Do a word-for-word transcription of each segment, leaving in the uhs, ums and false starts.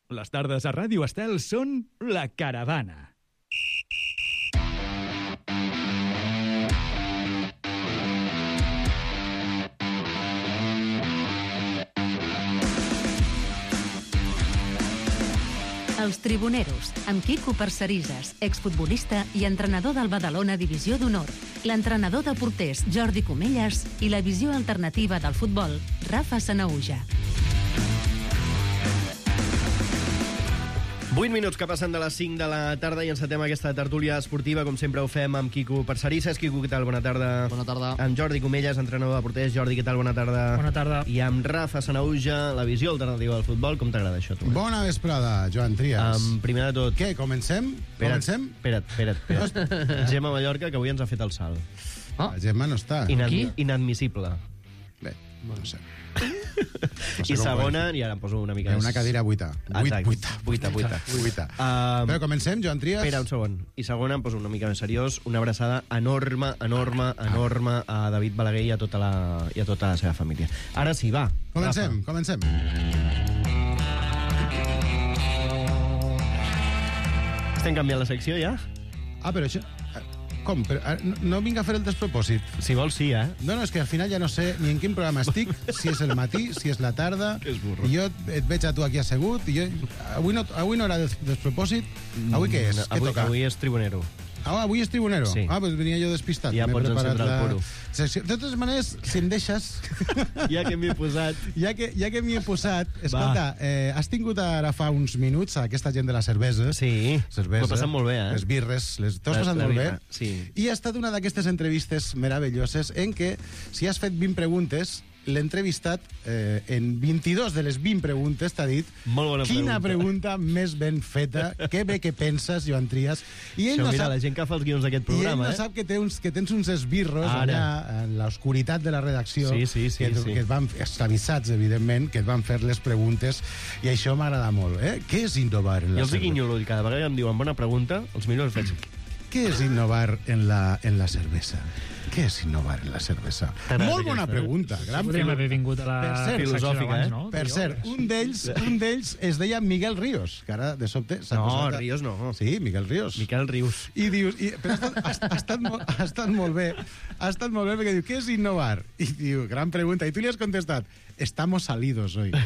Les tardes a Ràdio Estel són La Caravana. Els Tribuneros, amb Quico Parcerisas, exfutbolista i entrenador del Badalona Divisió d'Honor, l'entrenador de porters Jordi Comelles i la visió alternativa del futbol, Rafa Sanahuja. vuit minuts que passen de les cinc de la tarda i encetem aquesta tertúlia esportiva, com sempre ho fem amb Quico Parcerisas. Quico, què tal? Bona tarda. Bona tarda. Amb Jordi Comelles, entrenador de porters. Jordi, què tal? Bona tarda. Bona tarda. I amb Rafa Sanahuja, la visió alternativa del futbol. Com t'agrada això, tu? Bona vesprada, Joan Trias. Um, primer de tot... Què, comencem? Espera't, Comencem? Espera't, espera't, espera't. Gemma Mallorca, que avui ens ha fet el salt. Ah. La Gemma no està. Inad Qui? Inadmissible. Bé, no sé. No sé I segona, i ara em poso una mica... Una cadira buita. Buit, Exacte. buita. Buita, buita. buita. Um, Però comencem, Joan Trias. Espera un segon. I segona, em poso una mica més seriós. Una abraçada enorme, enorme, enorme a David Balaguer i a tota la, i a tota la seva família. Ara sí, va. Comencem, Rafa. comencem. Estem canviant la secció, ja? Ah, però això... Com? Però, no, no vinc a fer el despropòsit. Si vols, sí, eh? No, no, és que al final ja no sé ni en quin programa estic, si és el matí, si és la tarda. És burro. I jo et veig a tu aquí assegut, i jo... Avui no, avui no era des, despropòsit. Avui què és? No, Què avui, toca? avui és tribunero. Ah, avui és tribunero? Sí. Ah, doncs venia jo despistat. Ja M'he pots preparat encendre el puro. secció. De totes maneres, si em deixes... Ja que m'hi he posat... Ja que, ja que m'hi he posat... Escolta, eh, has tingut ara fa uns minuts a aquesta gent de la cervesa. Sí, cervesa, m'ho he passat molt bé, eh? Les birres, les... t'ho has La- passat la molt bé? birra, sí. I ha estat una d'aquestes entrevistes meravelloses en què, si has fet vint preguntes, l'entrevistat eh, en vint-i-dos de les vint preguntes t'ha dit Molt bona quina pregunta. pregunta més ben feta, que bé que penses, Joan Trias. I ell Això, no mira, sap... la gent que fa els guions d'aquest I ell programa, no eh? sap que, té uns, que tens uns esbirros Ara. allà en l'oscuritat de la redacció Sí, sí, sí, que, sí. que et van, esclavissats, evidentment, que et van fer les preguntes i això m'agrada molt. Eh? Què és innovar en Jo la els dic cervesa? guinyo l'ull, cada vegada que em diuen bona pregunta, els millors faig... Què és innovar en la, en la cervesa? Què és innovar en la cervesa? T'agrada Molt bona aquesta, eh? pregunta. Gran Podríem filo- haver vingut a la Per cert, secció filosòfica, d'abans, eh? no? Per Jo, cert, un d'ells un d'ells es deia Miguel Ríos, que ara de sobte s'ha No, posat... a- Ríos no. Sí, Miguel Ríos. Miquel Rius. I dius, i, però ha estat, ha, ha, estat molt, ha estat molt bé, ha estat molt bé perquè diu, què és innovar? I diu, gran pregunta, i tu li has contestat, estamos salidos hoy.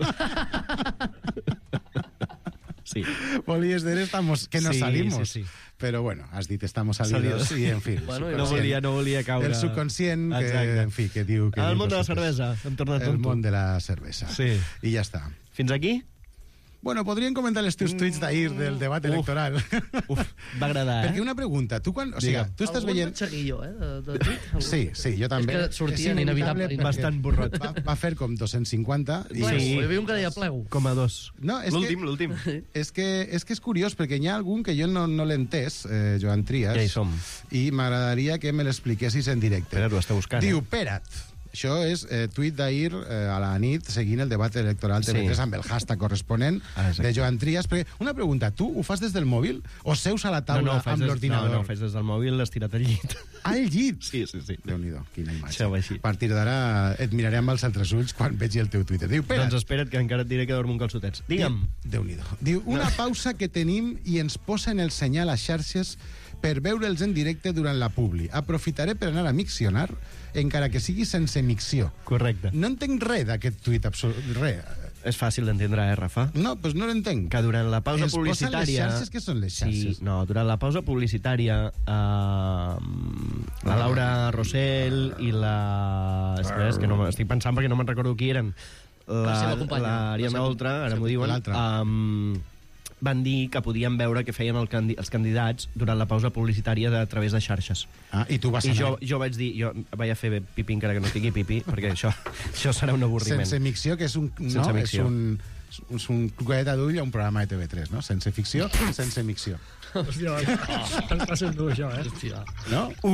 Sí. Volies dir, estamos, que no Sí, salimos. sí, sí. Però bueno, has dit, estamos salidos, Salidos. i en fi. Bueno, el no volia, no volia caure... El subconscient, que, Exacte. en fi, que diu... Que Al diu món de la coses. cervesa, hem tornat El tonto. món de la cervesa. Sí. I ja està. Fins aquí? Bueno, podríem comentar els teus tuits d'ahir del debat Uf. electoral. Uf, va agradar, eh? Perquè una pregunta, tu quan... O sigui, Digue'm. tu estàs Algun veient... vaig seguir jo, eh? De, de tuit, algun. Sí, sí, jo també. És que sortien És inevitable. perquè Bastant burrot. Va, va fer com dos-cents cinquanta. I... Plego, Sí. hi havia un que deia plego. Com a dos. No, és L'últim, que- l'últim. És que, és que és curiós, perquè hi ha algun que jo no, no l'he entès, eh, Joan Trias. Ja hi som. I m'agradaria que me l'expliquessis en directe. Espera, t'ho està buscant, Diu, eh? Perat. Això és eh, tuit d'ahir eh, a la nit, seguint el debat electoral T V tres Sí. amb el hashtag corresponent Ah, exacte. de Joan Trias. Perquè, una pregunta, tu ho fas des del mòbil o seus a la No, taula no, ho faig amb des, no, l'ordinador? no, ho faig des del mòbil estirat al llit. Al llit? Sí, sí, sí. Déu-n'hi-do, quina imatge. Això va així. A partir d'ara et miraré amb els altres ulls quan vegi el teu Twitter. Diu, Perat. Doncs espera't, que encara et diré que dormo un calçotets. Digue'm. Déu-n'hi-do. Diu, una pausa que tenim i ens posa en el senyal a xarxes per veure'ls en directe durant la publi. Aprofitaré per anar a miccionar, encara que sigui sense micció. Correcte. No entenc res d'aquest tuit, absolut, res. És fàcil d'entendre, eh, Rafa? No, doncs no l'entenc. Que durant la pausa Ens posen les publicitària... xarxes? Què són les xarxes? Sí, no, durant la pausa publicitària eh, la Laura Rossell i la... Espera, és que no, estic pensant perquè no me'n recordo qui eren. La seva La, companya. l'Ariadna La seva- Oltra, ara sí, m'ho diuen, l'altra. um, van dir que podien veure què feien el candi els candidats durant la pausa publicitària de, a través de xarxes. Ah, i tu vas I anar jo, jo vaig dir, jo vaig a fer pipí encara que no tingui pipí, perquè això, això serà un avorriment. sense micció, que és un... Sense no, micció. És un, és un cloqueta d'ull a un programa de T V tres, no? Sense ficció, sense micció. Hòstia, oh, està sent dur, això, eh? Hòstia. No? Uf,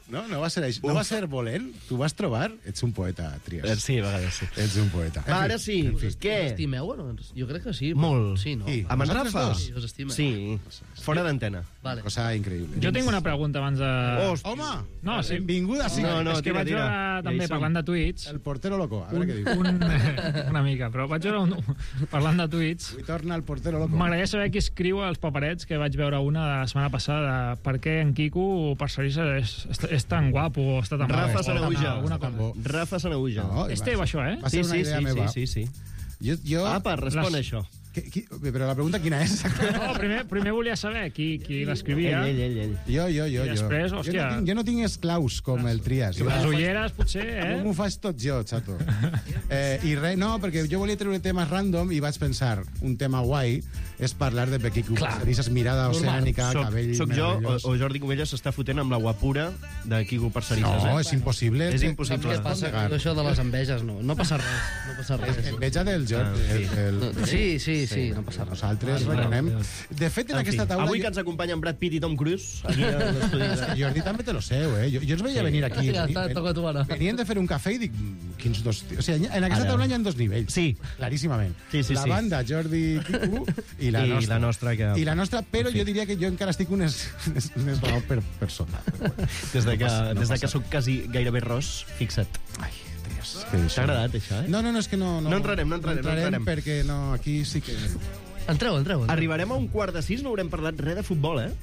No, no va ser això. No va ser volent. Tu vas trobar. Ets un poeta, Trias. Eh, Sí, a vegades sí. Ets un poeta. Va, ara sí. Què? Us estimeu o no? Jo crec que sí. Molt. Sí, no? Sí. Amb en Nosaltres Rafa? dos? Sí, us estimeu. Sí, fora d'antena. Vale. Cosa increïble. Jo tinc una pregunta abans de... Hòstia. Home! No, sí. Benvinguda, sí. No, no, és que tira, vaig tira. veure Ja també, hi som. parlant de tuits, El portero loco. A veure què diu. un, una mica, però vaig veure un, parlant de tuits, Avui torna el portero loco. m'agradaria saber qui escriu als paperets, que vaig veure una la setmana passada, de per què en Quico, per Sarissa, és, és, és tan guapo, o està tan Rafa guapo, Sanahuja. alguna Està tan cosa. bo. Rafa Sanahuja. No, És va teu, ser- això, eh? Va ser Sí, una sí, idea sí, meva. sí, sí, sí. Jo, jo... Apa, respon Les- això. Qui, qui, però la pregunta quina és? No, primer, primer volia saber qui, qui l'escrivia. Ell, ell, ell, ell. Jo, jo, jo. I després, jo. hòstia. Jo no tinc, jo no tinc esclaus com el Trias. Jo Les m'ho faig- ulleres, potser, eh? M'ho faig tot jo, xato. Eh, I res, no, perquè jo volia treure temes random i vaig pensar, un tema guai és parlar de Pequico. Parcerisses, mirada oceànica, Soc, cabell soc jo o, meravellós. o Jordi Comelles s'està fotent amb la guapura de Quico Parcerisses. No, eh? és impossible. És Te- impossible. no Què es pot passa? negar. Això de les enveges, no. No passa res. No passa res. Enveja del Jordi. Ah, sí. el, el, Sí, sí, sí, no passa res. Nosaltres reconeixem. De fet, en En fi, aquesta taula... avui que ens acompanyen Brad Pitt i Tom Cruise, aquí a l'estudi de... Jordi també te lo seu, eh? Jo, jo els veia venir aquí. Ja està, Ven- toca tu ara. Venien de fer un cafè i dic, mm, quins dos... O sigui, en aquesta Ara. taula hi ha dos nivells. Sí. Claríssimament. Sí, sí, la sí. banda Jordi Quico i la I nostra. la nostra que... I la nostra, però En fi. jo diria que jo encara estic unes, unes, unes raó per, per sota. Però bueno. Des de que, No passa- no des de passa. que sóc quasi gairebé ros, fixa't. Ai, Dios. Que això- T'ha agradat, això, eh? No, no, no, és que no... No, No entrarem, no entrarem, no entrarem. perquè no, aquí sí que... Entreu, entreu. entreu. Arribarem a un quart de sis, no haurem parlat res de futbol, eh?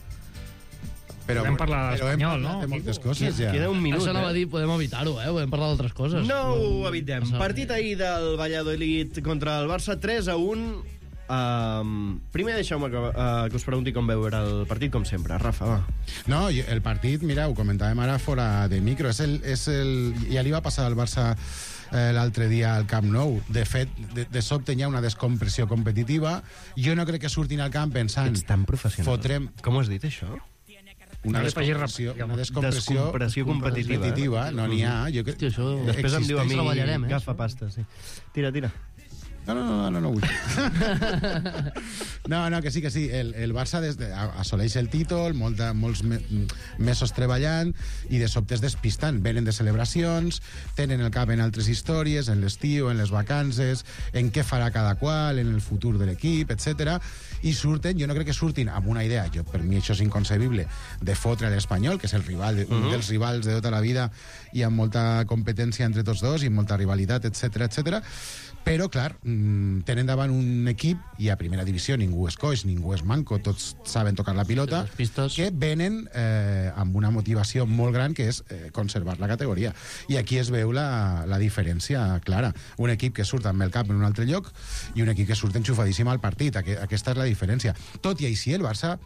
Però, Podem parlar però hem d'Espanyol, parlat no, de moltes Quico? coses, ja. Queda un minut, Això anava a eh? dir, podem evitar-ho, eh? Podem parlar d'altres coses. No ho evitem. passa Partit res. ahir del Valladolid contra el Barça, tres a un. Um, primer deixeu-me que, uh, que us pregunti com veu era el partit, com sempre. Rafa, va. No, i el partit, mira, ho comentàvem ara fora de micro, és el, és el, ja li va passar al Barça eh, l'altre dia al Camp Nou. De fet, de, de sobte hi ha una descompressió competitiva. Jo no crec que surtin al camp pensant... Ets tan professional. Fotrem Com ho has dit, això? una No li facis rap- descompressió, digue'm. una descompressió, Descompressió competitiva, eh? competitiva. No n'hi ha. Jo crec, Hòstia, això- Després em diu a mi Treballarem, eh, agafa pasta, sí. Tira, tira. No, no, no, no, no vull. No, no, que sí, que sí. El, el Barça des de, assoleix el títol, molta, molts me, mesos treballant, i de sobte es despisten. Venen de celebracions, tenen el cap en altres històries, en l'estiu, en les vacances, en què farà cada qual, en el futur de l'equip, etcètera. I surten, jo no crec que surtin amb una idea, jo, per mi això és inconcebible, de fotre l'Espanyol, que és el rival, un Mhm. dels rivals de tota la vida, i amb molta competència entre tots dos, i molta rivalitat, etcètera, etcètera. Però, clar, mm, tenen davant un equip, i a primera divisió ningú és coix, ningú és manco, tots saben tocar la pilota, Les pistes. que venen eh, amb una motivació molt gran, que és eh, conservar la categoria. I aquí es veu la, la diferència clara. Un equip que surt amb el cap en un altre lloc i un equip que surt enxufadíssim al partit. Aqu aquesta és la diferència. Tot i així, el Barça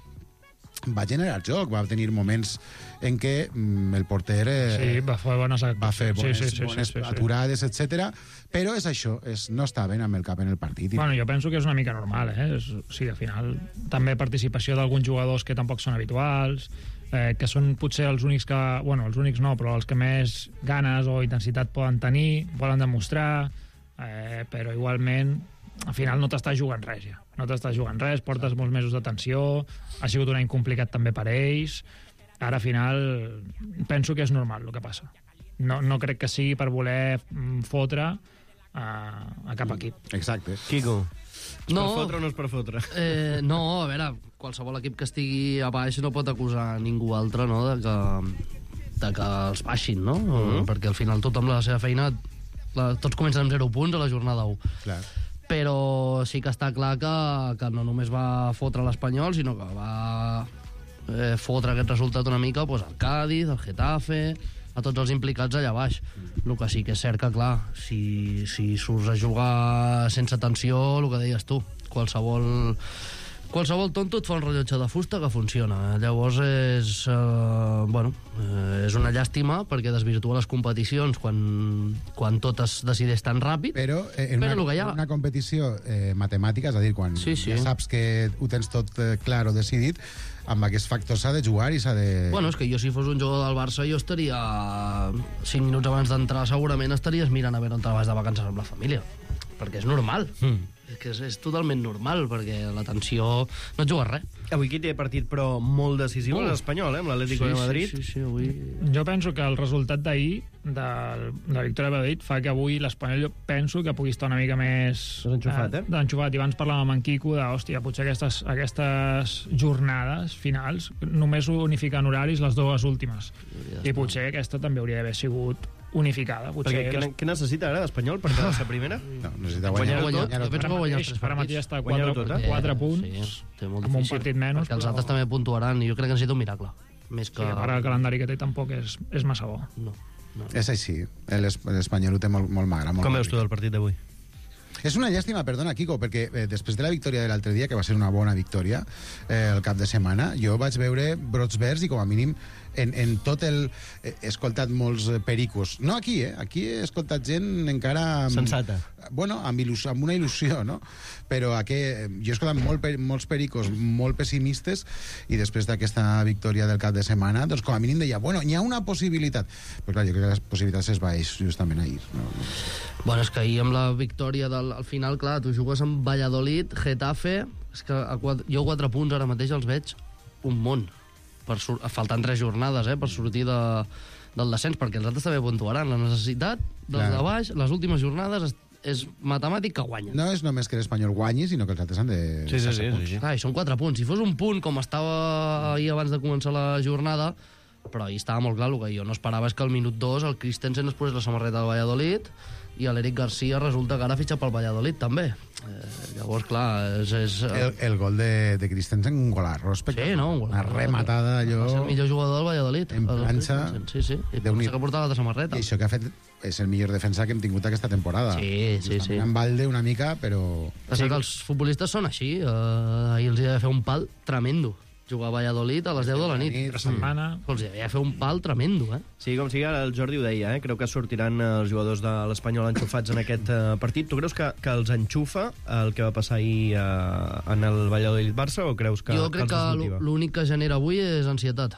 va generar joc, va tenir moments en què mm, el porter eh, Sí, va fer bones va fer bones, sí, sí, sí, bones sí, sí, sí. aturades, etcètera. Però és això, és, no estaven amb el cap en el partit. I Bueno, jo penso que és una mica normal, eh? És, o sigui, al final, també participació d'alguns jugadors que tampoc són habituals, eh, que són potser els únics que... Bueno, els únics no, però els que més ganes o intensitat poden tenir, poden demostrar, eh, però igualment, al final no t'estàs jugant res, ja. No t'estàs jugant res, portes molts mesos de tensió, ha sigut un any complicat també per ells, ara al final penso que és normal el que passa. No, no crec que sigui per voler mm, fotre a, a cap equip. Exacte. Quico, és No. per fotre o no és per fotre? Eh, no, a veure, qualsevol equip que estigui a baix no pot acusar ningú altre, no?, de que, de que els baixin, no? Mhm. Perquè al final tot amb la seva feina, la, tots comencen amb zero punts a la jornada u. Clar. Però sí que està clar que, que no només va fotre l'Espanyol, sinó que va eh, fotre aquest resultat una mica pues, al Cádiz, al Getafe, a tots els implicats allà baix. El que sí que és cert que, clar, si, si surts a jugar sense tensió, el que deies tu, qualsevol... Qualsevol tonto et fa un rellotge de fusta que funciona. Llavors és, eh, bueno, eh, és una llàstima perquè desvirtua les competicions quan, quan tot es decideix tan ràpid. Però eh, en Però una, el que hi ha- una competició eh, matemàtica, és a dir, quan Sí, sí. ja saps que ho tens tot eh, clar o decidit, amb aquests factors s'ha de jugar i s'ha de... Bueno, és que jo si fos un jugador del Barça jo estaria cinc minuts abans d'entrar segurament estaries mirant a veure on te vas de vacances amb la família, perquè és normal. Mm. És que és, és totalment normal, perquè la tensió no et jugues res. Avui qui té partit, però molt decisiu, Molt. és l'Espanyol, eh, amb l'Atlético de Madrid. Sí, sí, sí, avui... Jo penso que el resultat d'ahir, de la victòria de Madrid, fa que avui l'Espanyol jo penso que pugui estar una mica més... Desenxufat, eh? Desenxufat. I abans parlàvem amb en Quico de, hòstia, potser aquestes, aquestes jornades finals només unifiquen horaris les dues últimes. I potser aquesta també hauria d'haver sigut unificada. Potser Perquè què, les- què necessita ara l'Espanyol per quedar a primera? No, necessita Guanyar guanyar, tot. guanyar Jo penso que guanyar els tres Ara mateix partits. està a Guanyar-ho quatre, tot, eh? quatre punts, Sí, té molt amb un difícil. partit menys, Perquè els però- altres també puntuaran, i jo crec que necessita un miracle. Més que... Sí, a part el calendari que té tampoc és, és massa bo. No, no. És així, l'es- l'Espanyol ho té molt, molt magre. Molt Com magre. veus tu del partit d'avui? És una llàstima, perdona, Quico, perquè eh, després de la victòria de l'altre dia, que va ser una bona victòria, eh, el cap de setmana, jo vaig veure brots verds i, com a mínim, en, en tot el... He escoltat molts eh, pericos. No aquí, eh? Aquí he escoltat gent encara... Amb, Sensata. Bueno, amb, il·lus, amb una il·lusió, no? Però aquí, eh, jo he escoltat molt, per- molts pericos molt pessimistes, i després d'aquesta victòria del cap de setmana, doncs com a mínim deia, bueno, hi ha una possibilitat. Però clar, jo crec que les possibilitats es vaeix justament ahir. No? Bueno, és que ahir amb la victòria del, al final, clar, tu jugues amb Valladolid, Getafe, és que a quatre, jo quatre punts ara mateix els veig un món. Per sur, faltant tres jornades, eh, per sortir de, del descens, perquè els altres també puntuaran. La necessitat dels Clar. de baix, les últimes jornades, és, és matemàtic que guanyen. No és només que l'Espanyol guanyi, sinó que els altres han de... Sí, sí, sí. sí, sí. Clar, i són quatre punts. Si fos un punt, com estava ahir abans de començar la jornada, però ahir estava molt clar, el que jo no esperava és que al minut dos el Christensen es posés la samarreta del Valladolid i l'Eric Garcia resulta que ara fitxa pel Valladolid també. Eh, llavors, clar, és... és El, el gol de, de Christensen, un golarro espectacular. Sí, no? Un gol- Una rematada Va allò... ser el millor jugador del Valladolid. En el planxa. Christensen, Sí, sí. I Déu-n'hi- pensa que portava l'altra samarreta. I això que ha fet és el millor defensa que hem tingut aquesta temporada. Sí, sí, Justament sí. amb Valde una mica, però... Passa que els futbolistes són així. Eh, ahir els hi havia de fer un pal tremendo. Jugar a Valladolid a les deu de la nit. La setmana... Els hi havia de fer un pal tremendo, eh? Sí, com sigui, ara el Jordi ho deia, eh? Creu que sortiran eh, els jugadors de l'Espanyol enxufats en aquest eh, partit. Tu creus que, que els enxufa el que va passar ahir eh, en el Valladolid-Barça o creus que, Jo que crec els que desmotiva? l'únic que genera avui és ansietat.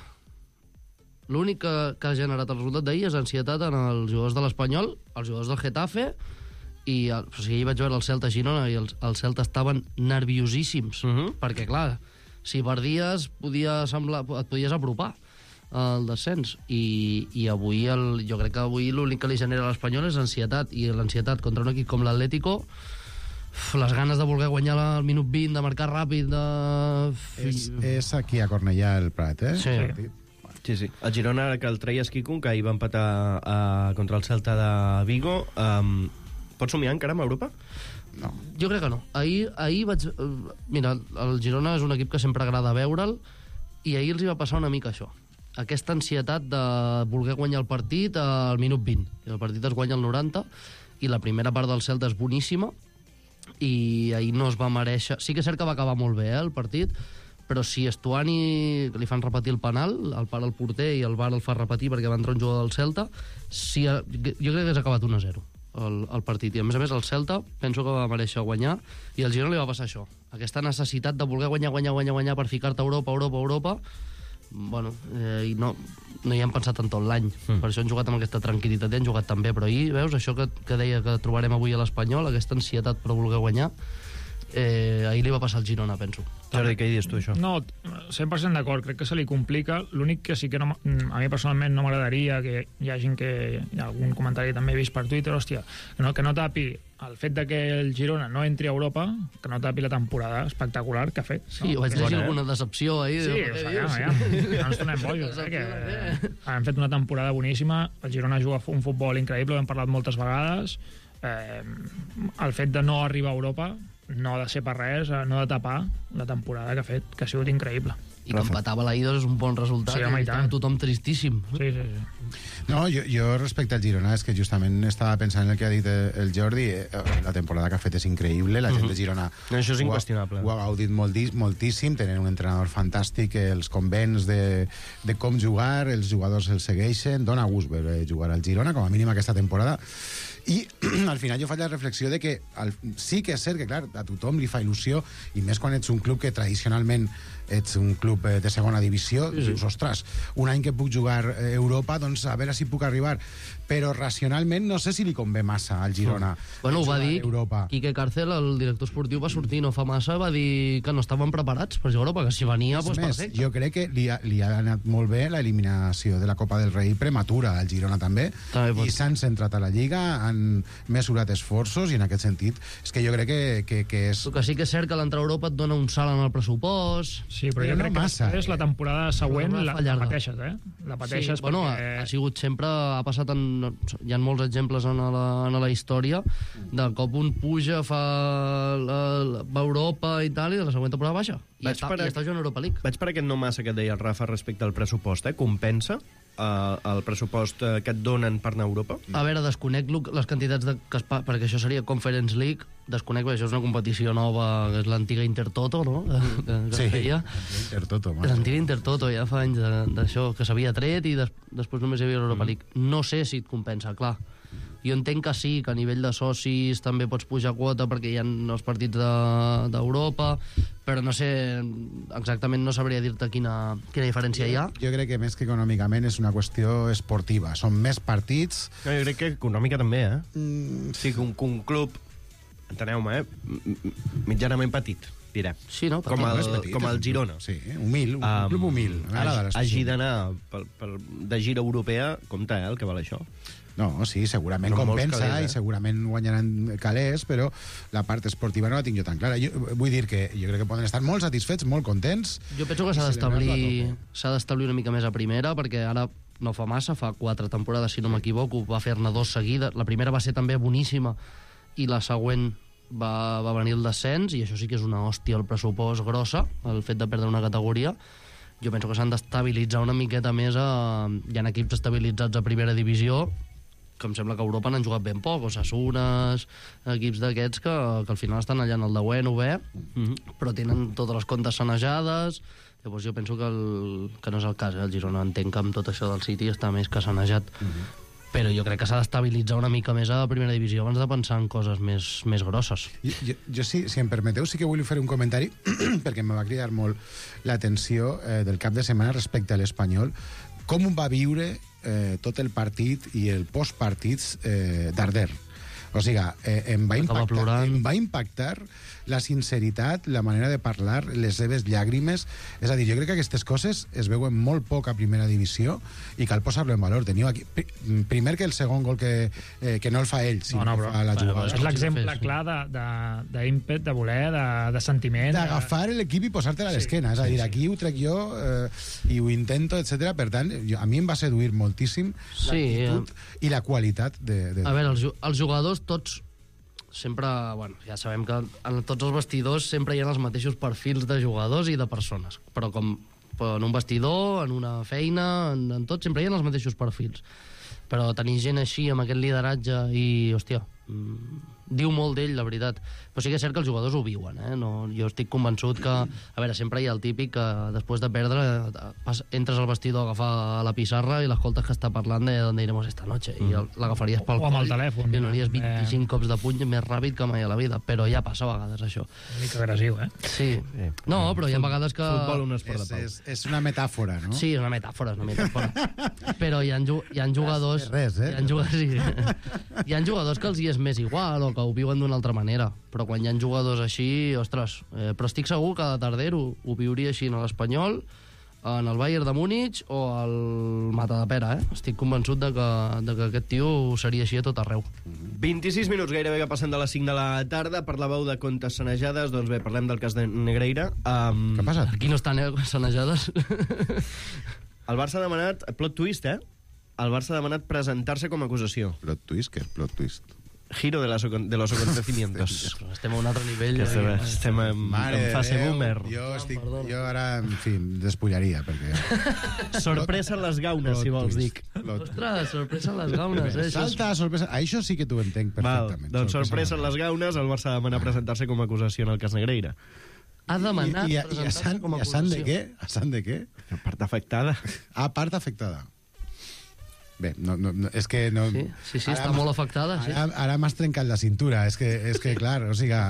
L'únic que, que ha generat el resultat d'ahir és ansietat en els jugadors de l'Espanyol, els jugadors del Getafe, i el, o sigui, ahir vaig veure el Celta Girona i els, els Celta estaven nerviosíssims, Uh -huh. perquè, clar, si perdies podia semblar, et podies apropar al descens, i, i avui el, jo crec que avui l'únic que li genera a l'Espanyol és ansietat, i l'ansietat contra un equip com l'Atlético, uf, les ganes de voler guanyar al minut vint, de marcar ràpid, de... És, és aquí a Cornellà el Prat, eh? Sí. El partit. Sí, sí. El Girona, ara que el treies, Quico, que ahir va empatar uh, contra el Celta de Vigo, um, pot somiar encara amb Europa? No. Jo crec que no. Ahir, ahir vaig... eh, Mira, el Girona és un equip que sempre agrada veure'l, i ahir els hi va passar una mica això. Aquesta ansietat de voler guanyar el partit al minut vint. I el partit es guanya al noranta, i la primera part del Celta és boníssima, i ahir no es va mereixer... Sí que és cert que va acabar molt bé, eh, el partit, però si Estuani li fan repetir el penal, el para el porter i el V A R el fa repetir perquè va entrar un jugador del Celta, si, jo crec que hagués acabat un a zero el, el partit. I a més a més el Celta penso que va mereixer guanyar, i al Girona li va passar això. Aquesta necessitat de voler guanyar, guanyar, guanyar, guanyar per ficar-te a Europa, Europa, Europa, bueno, eh, i no, no hi han pensat en tot l'any. Mm. Per això han jugat amb aquesta tranquil·litat i han jugat també. Però ahir, veus, això que, que deia que trobarem avui a l'Espanyol, aquesta ansietat per voler guanyar, eh, ahir li va passar al Girona, penso. Jordi, què hi dius tu, això? No, cent per cent d'acord, crec que se li complica. L'únic que sí que no, m- a mi personalment no m'agradaria que hi ha gent que... Hi ha algun comentari que també he vist per Twitter, hòstia, que no, que no tapi el fet de que el Girona no entri a Europa, que no tapi la temporada espectacular que ha fet. Sí, no? vaig Que- llegir bona, eh? alguna decepció ahir. Sí, Què o sigui, dius? ja, ja, no ens tornem bojos, eh, que han fet una temporada boníssima, el Girona juga un futbol increïble, ho hem parlat moltes vegades, eh, el fet de no arribar a Europa no ha de ser per res, eh, no ha de tapar la temporada que ha fet, que ha sigut increïble. I que empatava la ida és un bon resultat. Sí, home, i estava tant. tothom tristíssim. Sí, sí, sí. No, jo, jo respecte al Girona és que justament estava pensant en el que ha dit el Jordi. eh, La temporada que ha fet és increïble, la gent de Girona Això és ho ha- inqüestionable. ho ha gaudit moltís, moltíssim, tenen un entrenador fantàstic, els convents de, de com jugar, els jugadors els segueixen, dona gust veure jugar al Girona, com a mínim aquesta temporada. I al final jo faig la reflexió de que al, sí que és cert que, clar, a tothom li fa il·lusió, i més quan ets un club que tradicionalment ets un club eh, de segona divisió, sí, sí. Dius, ostres, un any que puc jugar a Europa, doncs a veure si puc arribar. Però racionalment no sé si li convé massa al Girona. Mm. Bueno, ho va dir Quique Cárcel, el director esportiu, va sortir no fa massa, va dir que no estaven preparats per jugar a Europa, que si venia, doncs més, perfecte. Jo crec que li ha, li ha anat molt bé l'eliminació de la Copa del Rei prematura al Girona també, també i s'han centrat a la Lliga, han mesurat esforços, i en aquest sentit és que jo crec que, que, que és... El que sí que és cert que l'entrar a Europa et dona un salt en el pressupost. Sí, però, però jo no crec massa, que és la temporada següent la, la pateixes, eh? La pateixes sí, bueno, perquè... ha, ha sigut sempre, ha passat en, hi ha molts exemples en la, en la història, de cop un puja, fa la, la, va a Europa i tal, i de la següent temporada baixa. I està, per, i està jugant Europa League. Vaig per aquest no massa que et deia el Rafa respecte al pressupost, eh? Compensa Uh, el pressupost uh, que et donen per anar a Europa? A veure, desconec les quantitats de, que es, perquè això seria Conference League, desconec, perquè això és una competició nova, que és l'antiga Intertoto, no? Que, que sí, es feia. Intertoto. L'antiga Intertoto, ja fa anys d'això, que s'havia tret i des, després només hi havia l'Europa League. No sé si et compensa, clar. Jo entenc que sí, que a nivell de socis també pots pujar quota perquè hi ha els partits d'Europa, de, però no sé, exactament no sabria dir-te quina, quina diferència jo, hi ha. Jo crec que més que econòmicament és una qüestió esportiva. Són més partits... No, jo crec que econòmica també, eh? Mm. Sí, que un, que un club, enteneu-me, eh? mitjanament petit, direm. Sí, no? Com el, petit, com el Girona. Sí, humil, un um, club humil. Hagi d'anar de gira europea, compte, eh, el que val això. No, sí, segurament no compensa calés, eh? I segurament guanyaran calés, però la part esportiva no la tinc jo tan clara. Jo, vull dir que jo crec que poden estar molt satisfets, molt contents. Jo penso que s'ha d'establir s'ha d'establir una mica més a primera, perquè ara no fa massa, fa quatre temporades, si no m'equivoco, va fer-ne dos seguides. La primera va ser també boníssima i la següent va, va venir el descens, i això sí que és una hòstia al pressupost grossa, el fet de perdre una categoria. Jo penso que s'han d'estabilitzar una miqueta més. A... Hi ha equips estabilitzats a primera divisió que em sembla que a Europa n'han jugat ben poc, o Sassunes, equips d'aquests que, que al final estan allà en el deuè, novè, mm-hmm. però tenen totes les comptes sanejades. Llavors jo penso que, el, que no és el cas, eh? El Girona entenc que amb tot això del City està més que sanejat, mm-hmm. però jo crec que s'ha d'estabilitzar una mica més a la primera divisió abans de pensar en coses més, més grosses. Jo, jo, jo sí, si em permeteu, sí que vull fer un comentari perquè em va cridar molt l'atenció eh, del cap de setmana respecte a l'Espanyol, com ho va viure eh, tot el partit i el postpartits eh, Darder. O sigui, eh, em, va impactar, em va impactar la sinceritat, la manera de parlar, les seves llàgrimes. És a dir, jo crec que aquestes coses es veuen molt poc a primera divisió i cal posar-lo en valor. Teniu aquí, primer que el segon gol que, eh, que no el fa ell, sinó no, no, que fa la jugada. És l'exemple clar d'impet, de, de, de voler, de, de sentiment. D'agafar l'equip i posar-te-la a l'esquena. Sí, és a dir, sí, aquí ho trec jo eh, i ho intento, etcètera. Per tant, jo, a mi em va seduir moltíssim sí, l'actitud eh... i la qualitat de... de... A veure, els, els jugadors tots sempre, bueno, ja sabem que en tots els vestidors sempre hi ha els mateixos perfils de jugadors i de persones, però com en un vestidor, en una feina, en, en tot, sempre hi ha els mateixos perfils. Però tenir gent així, amb aquest lideratge i, hòstia, mmm, diu molt d'ell, la veritat. Però sí que és cert que els jugadors ho viuen, eh? No, jo estic convençut que... A veure, sempre hi ha el típic que després de perdre pas, entres al vestidor a agafar la pissarra i l'escoltes que està parlant de on iremos esta noche, mm. i l'agafaries pel coll. O amb el telèfon. I donaries vint-i-cinc eh... cops de puny més ràpid que mai a la vida. Però ja passa a vegades, això. Una mica agressiu, eh? Sí. sí. No, però hi ha vegades que... Futbol, un esport de pau. És, és una metàfora, no? Sí, és una metàfora, és una metàfora. Però hi ha, hi ha jugadors... Res, eh? Hi ha jugadors, sí. Hi ha jugadors que els hi és més igual o que ho viuen d'una altra manera, però quan hi ha jugadors així, ostres, eh, però estic segur que de Darder ho, ho viuria així en l'Espanyol, en el Bayern de Múnich o al Matadepera, eh? Estic convençut de que, de que aquest tio seria així a tot arreu. vint-i-sis minuts gairebé que passen de les cinc de la tarda. Parlàveu de comptes sanejades, doncs bé, parlem del cas de Negreira. Um... Què ha passat? Aquí no estan eh, sanejades. El Barça ha demanat, plot twist, eh? El Barça ha demanat presentar-se com a acusació. Plot twist? Què és plot twist? Giro de, las, de los acontecimientos. Estem a un altre nivell. Estem, eh? estem en, en fase Déu, boomer. Jo, estic, jo ara, en fi, despullaria, perquè... Sorpresa en les gaunes, si vols, dic. Ostres, sorpresa en les gaunes, eh? Salta, sorpresa... Això sí que t'ho entenc perfectament. Val, doncs sorpresa en les gaunes, el Barça demana presentar-se com a acusació en el cas Negreira. Ha demanat I, i, i, presentar-se com a acusació. I a sant de què? A sant de què? A part afectada. A part afectada. Bé, no, no, no, és que... No, sí, sí, sí, està molt afectada. Sí. Ara, ara m'has trencat la cintura. És que, és que clar, o sigui,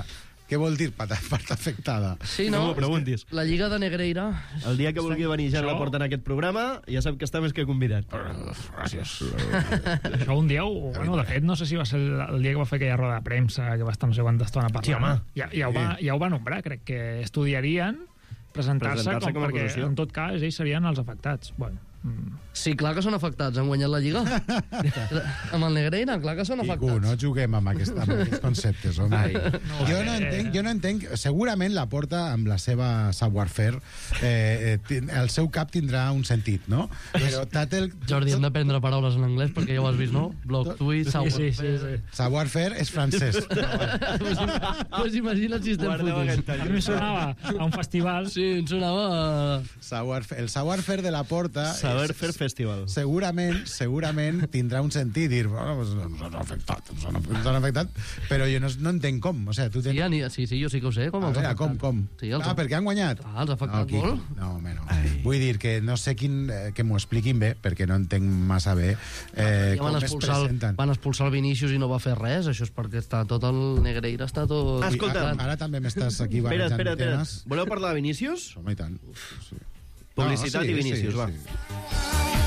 Què vol dir part, part afectada? Sí, No no? m'ho preguntis. La Lliga de Negreira... El dia que vulgui venir Jan Això- Laporta en aquest programa, ja sap que està més que convidat. Gràcies. Això un dia, o, bueno, de fet, no sé si va ser el, el dia que va fer aquella roda de premsa, que va estar no sé quanta estona parlant. Sí, home. Ja, ja, ho va, ja ho va nombrar, crec que estudiarien presentar-se Presentar-se com, com a perquè acusació. en tot cas ells serien els afectats. Bueno, mm. Sí, clar que són afectats. Han guanyat la Lliga. Amb el Negreira, clar que són Quico, afectats. no juguem amb, aquest, amb aquests conceptes, home. Ai. No, jo, eh, no entenc, jo no entenc... Segurament la porta amb la seva savoir-faire, eh, eh, el seu cap tindrà un sentit, no? Però Tatel... Jordi, hem d'aprendre paraules en anglès perquè ja ho has vist, no? Bloc, tuit, Sí, sí, sí, sí. Savoir-faire és francès. Pues, pues imagina't si estem Guardeu fotos. aquest A tall. mi em sonava a un festival. Sí, em sonava... Savoir, el savoir-faire de la porta... Saber és- Fer Festival. Segurament, segurament tindrà un sentit dir, bueno, pues, ens han afectat, ens han, ens han afectat, però jo no, no entenc com. O sigui, tu tens... Sí, ani- sí, sí, jo sí que ho sé. Com A els veure, ha com, afectat. com? Sí, els Ah, perquè han guanyat? Ah, els ha afectat Quico. molt. No, home, no. Vull dir que no sé quin... eh, que m'ho expliquin bé, perquè no entenc massa bé eh, Ja com van es expulsar, el, presenten. van expulsar el Vinícius i no va fer res. Això és perquè està tot el Negreira, està tot... Ah, escolta, Ara, ara també m'estàs aquí Espera, barrejant espera, espera. temes. Voleu parlar de Vinícius? Home, i tant. Sí. Publicitat No, sí, i Vinícius, sí, va. sí.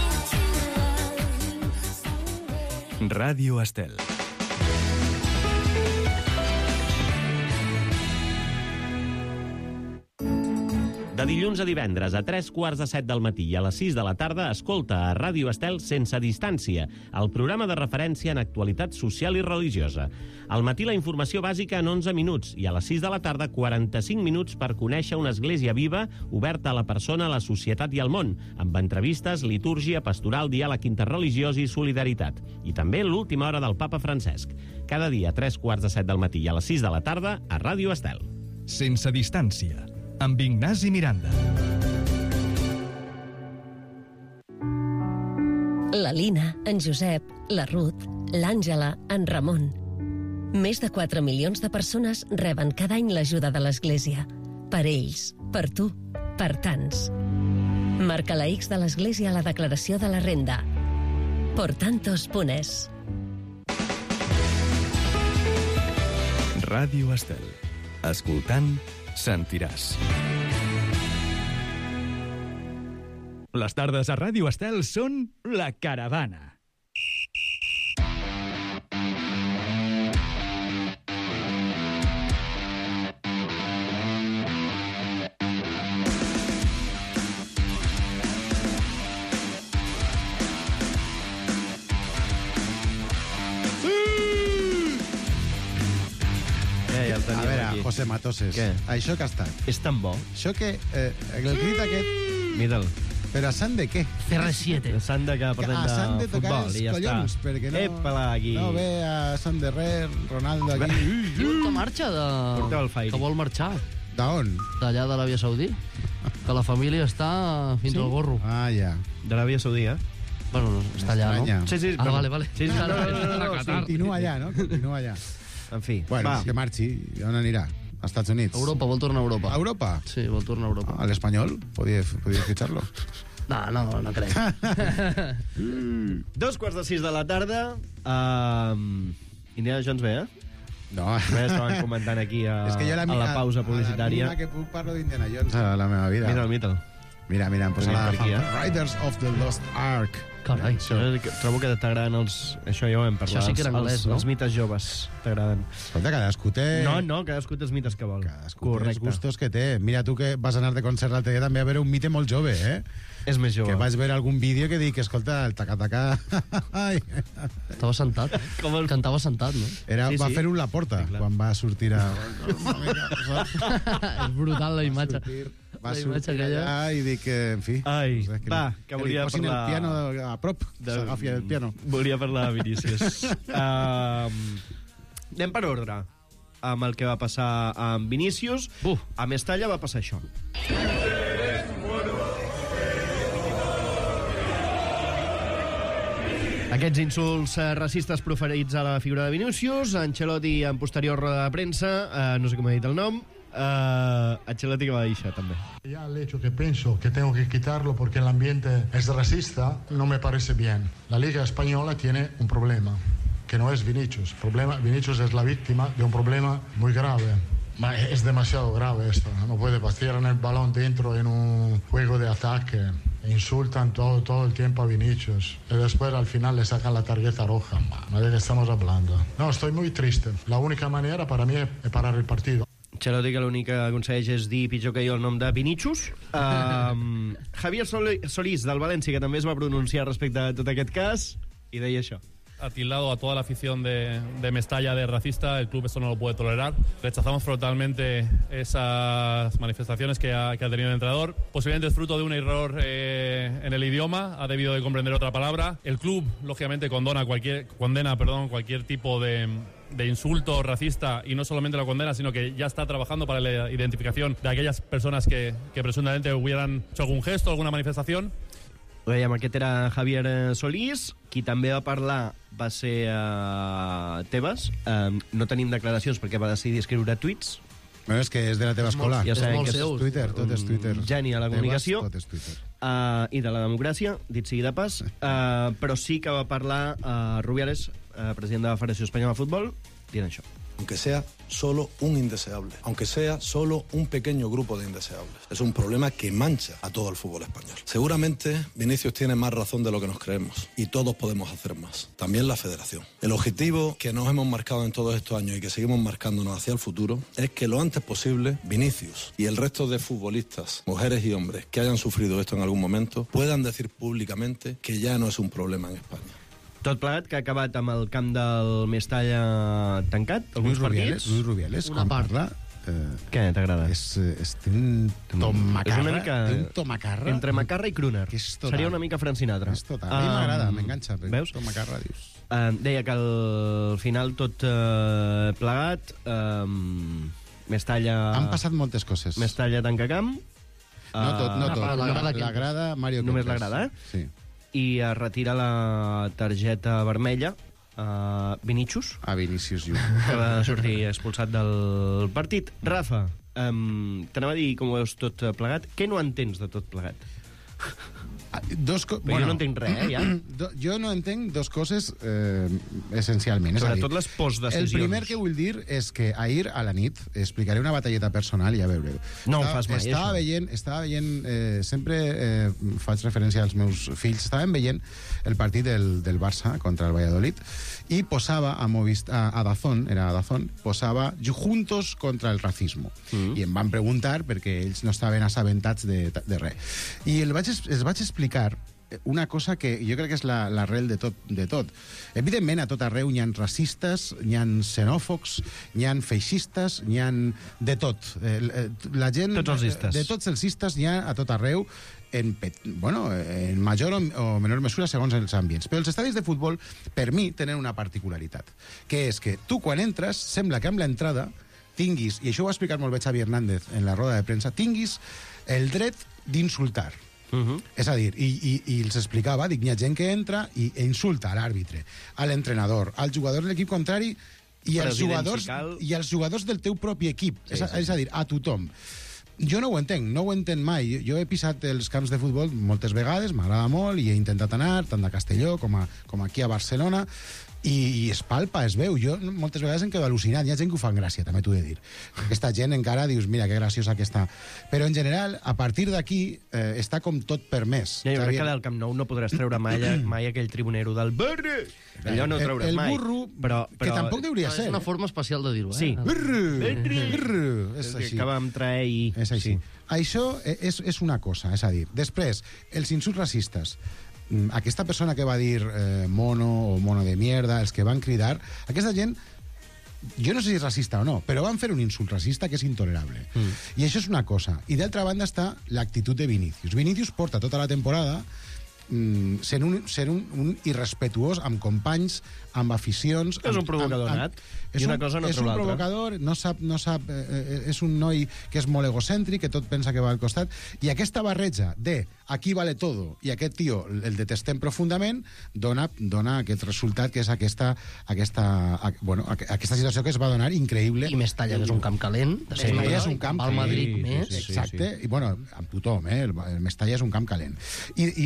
Ràdio Estel. De dilluns a divendres, a tres quarts de set del matí i a les sis de la tarda, escolta a Ràdio Estel Sense Distància, el programa de referència en actualitat social i religiosa. Al matí la informació bàsica en onze minuts i a les sis de la tarda quaranta-cinc minuts per conèixer una església viva oberta a la persona, a la societat i al món, amb entrevistes, litúrgia, pastoral, diàleg interreligiós i solidaritat. I també l'última hora del papa Francesc. Cada dia a tres quarts de set del matí i a les sis de la tarda a Ràdio Estel. Sense distància, amb Ignasi Miranda. La Lina, en Josep, la Ruth, l'Àngela, en Ramon. Més de quatre milions de persones reben cada any l'ajuda de l'Església. Per ells, per tu, per tants. Marca la X de l'Església a la declaració de la renda. Por tantos punes. Ràdio Estel. Escoltant, sentiràs. Les tardes a Ràdio Estel són La Caravana. Eh, ja el A teníem veure, aquí. José Matoses, Què? això que ha estat? És tan bo. Això que... Eh, el crit aquest... Mira'l. Però a sant de què? C R siete. S'han de que parlem Ah, s'han de de tocar futbol els i ja collons, està. perquè no... Epala, aquí. No ve a Sant de Rer, Ronaldo aquí... Diuen que marxa de... Porteu el Fairy. Que vol marxar D'on? d'allà d'Aràbia Saudí. Que la família està fins Sí? al gorro. Ah, ja. D'Aràbia Saudí, eh? Bueno, està allà, Espanya. no? Sí, sí. Ah, però- vale, vale. Sí, sí, no, no, no, no, no, Continua allà, no? Continua allà. En fi, Bueno, va. que marxi. On anirà? Als Estats Units. Europa, vol tornar a Europa. A Europa? Sí, vol tornar a Europa. A l'Espanyol? Podia, podia fitxar-lo. No, no, no crec. Dos quarts de sis de la tarda. Um, Indiana Jones ve, eh? No. Bé, estaven comentant aquí a, És que jo a la, a la pausa A la publicitària. mínima que puc parlo d'Indiana Jones a la meva vida. Mira'l, mira'l. Mira, mira, em posa Tenim la per aquí, eh? Riders of the Lost Ark. Carai. Això, trobo que t'agraden els... Això ja ho hem parlat. Això sí que era els, anglès, els, no? els mites joves t'agraden. Escolta, cadascú té... No, no, cadascú té els mites que vol. Cadascú té els gustos que té. Mira, tu que vas anar de concert l'altre dia també a veure un mite molt jove, eh? És més jove. Que vaig veure algun vídeo que dic, escolta, el taca-taca... Ai. Estava sentat. Com el- Cantava sentat, no? Era, Sí, va sí. fer un la porta Sí, clar. quan va sortir a... És brutal la imatge. Va La imatge sortir aquella. allà i dic, en fi... Ai, no sé, que va, li- que li volia posin parlar- el piano a prop, De- s'agafi el piano. Volia parlar de Vinícius. um, anem per ordre. Amb el que va passar amb Vinícius. Buf. A Mestalla va passar això. Aquests insults eh, racistes proferits a la figura de Vinícius, Ancelotti en posterior roda de premsa, eh, no sé com he dit el nom, eh, Ancelotti que va dir això també. Ya el hecho que pienso que tengo que quitarlo porque el ambiente es racista no me parece bien. La Liga Española tiene un problema. que no es Vinicius. Problema, Vinicius es la víctima de un problema muy grave. Es demasiado grave esto, no puede pasar el balón dentro en un juego de ataque. Insultan todo, todo el tiempo a Vinicius y después al final le sacan la tarjeta roja. ¿De qué estamos hablando? No, estoy muy triste. La única manera para mí es parar el partido. Ancelotti, que l'únic que aconsegueix és dir pitjor que jo el nom de Vinicius. Um, Javier Sol- Solís, del València, que també es va pronunciar respecte a tot aquest cas, i deia això. Ha tildado a toda la afición de, de Mestalla de racista. El club esto no lo puede tolerar. Rechazamos frontalmente esas manifestaciones que ha, que ha tenido el entrenador. Posiblemente es fruto de un error eh, en el idioma. Ha debido de comprender otra palabra. El club, lógicamente, condona cualquier, condena perdón, cualquier tipo de, de insulto racista, y no solamente lo condena, sino que ya está trabajando para la identificación de aquellas personas que, que presuntamente hubieran hecho algún gesto, alguna manifestación. Ho dèiem, aquest era Javier Solís. Qui també va parlar va ser uh, Tebas. Uh, no tenim declaracions perquè va decidir escriure tuits. Bueno, és que és de la teva escola. Ja sabem que és Twitter, tot és Twitter. Geni a la comunicació. Tebas, tot és Twitter. Uh, I de la democràcia, dit sigui de pas. Uh, però sí que va parlar uh, Rubiales, uh, president de la Federació Espanyola de Futbol, dient això. Aunque sea solo un indeseable, aunque sea solo un pequeño grupo de indeseables. Es un problema que mancha a todo el fútbol español. Seguramente Vinicius tiene más razón de lo que nos creemos y todos podemos hacer más. También la federación. El objetivo que nos hemos marcado en todos estos años y que seguimos marcándonos hacia el futuro es que lo antes posible Vinicius y el resto de futbolistas, mujeres y hombres que hayan sufrido esto en algún momento, puedan decir públicamente que ya no es un problema en España. Tot plegat que ha acabat amb el camp del Mestalla tancat, alguns Luis Rubiales, partits. Luis Rubiales, Una quan part. parla... Eh, Què t'agrada? és, és, té un tomacarra, És una mica... té un tomacarra. Entre Macarra i Crooner. Que és total. Seria una mica Frank Sinatra. És total. A mi m'agrada, Um, m'enganxa. Veus? Tomacarra, dius. Uh, deia que al final tot uh, plegat, um, Mestalla... Han passat moltes coses. Mestalla tanca camp. No tot, no uh, tot. la grada que- L'agrada Mario Només Kempes. l'agrada, eh? Sí. I es retira la targeta vermella a Vinicius, A Vinicius Junior. que va sortir expulsat del partit. Rafa, um, t'anava a dir com ho veus tot plegat. Què no entens de tot plegat? Dos co- Però jo no entenc res, eh, ja. Do, jo no entenc dos coses eh, essencialment. És a dir, Sobretot les postdecisions. el primer que vull dir és que ahir a la nit explicaré una batalleta personal i ja veureu. No ho Estava- fas mai, estava això. veient, estava veient eh, sempre eh, faig referència als meus fills, estaven veient el partit del, del Barça contra el Valladolid i posava a, Movist, a, a Dazón, era a Dazón, posava Juntos contra el racismo. Mm. I em van preguntar perquè ells no estaven assabentats de, de res. I el vaig, els vaig explicar una cosa que jo crec que és la- l'arrel de, tot, de tot. Evidentment, a tot arreu hi ha racistes, hi ha xenòfobs, hi ha feixistes, hi ha de tot. Eh, La gent... Tots els istes. De tots els istes hi ha a tot arreu, en, pet- bueno, en major o, o menor mesura segons els ambients. Però els estadis de futbol, per mi, tenen una particularitat, que és que tu, quan entres, sembla que amb l'entrada tinguis, i això ho ha explicat molt bé Xavi Hernández en la roda de premsa, tinguis el dret d'insultar. Uh -huh. És a dir, i, i, i els explicava, dic, hi ha gent que entra i insulta a l'àrbitre, a l'entrenador, al jugador de l'equip contrari i als, President jugadors, Fical. i als jugadors del teu propi equip. Sí, és, a, sí, és a dir, a tothom. Jo no ho entenc, no ho entenc mai. Jo he pisat els camps de futbol moltes vegades, m'agrada molt, i he intentat anar, tant a Castelló com, a, com aquí a Barcelona, i, i es palpa, es veu. Jo moltes vegades em quedo al·lucinat. Hi ha gent que ho fan gràcia, també t'ho he de dir. Aquesta gent encara dius, mira, que graciosa que està. Però en general, a partir d'aquí, eh, està com tot permès. Ja, jo crec Xavier. que del Camp Nou no podràs treure mai, mai aquell tribunero del burro. Allò no ho El- trauràs el mai. burro, però, que tampoc deuria És ser. una forma especial de dir-ho, eh? Sí. Brrr, brrr, és És així. que va entrar i... És així. Sí. Això és, és una cosa, és a dir, després, els insults racistes. Mm, Aquesta persona que va dir eh, mono o mono de mierda, els que van cridar, aquesta gent, jo no sé si és racista o no, però van fer un insult racista que és intolerable. Mm. I això és una cosa. I d'altra banda està l'actitud de Vinicius. Vinicius porta tota la temporada mm, sent, un, sent un, un irrespetuós amb companys, amb aficions... És un amb- provocador amb- nat. És I una un, cosa no és treu un l'altra. provocador, no sap, no sap, eh, eh, és un noi que és molt egocèntric, que tot pensa que va al costat, i aquesta barreja de aquí vale todo i aquest tio el detestem profundament dona, dona aquest resultat que és aquesta, aquesta, a, bueno, a, aquesta situació que es va donar increïble. I Mestalla, que és un camp calent. Sí, Mestalla és un camp Al Madrid sí, més. sí, sí. Exacte, i bueno, amb tothom, eh? el, el Mestalla és un camp calent. I, i vull dir,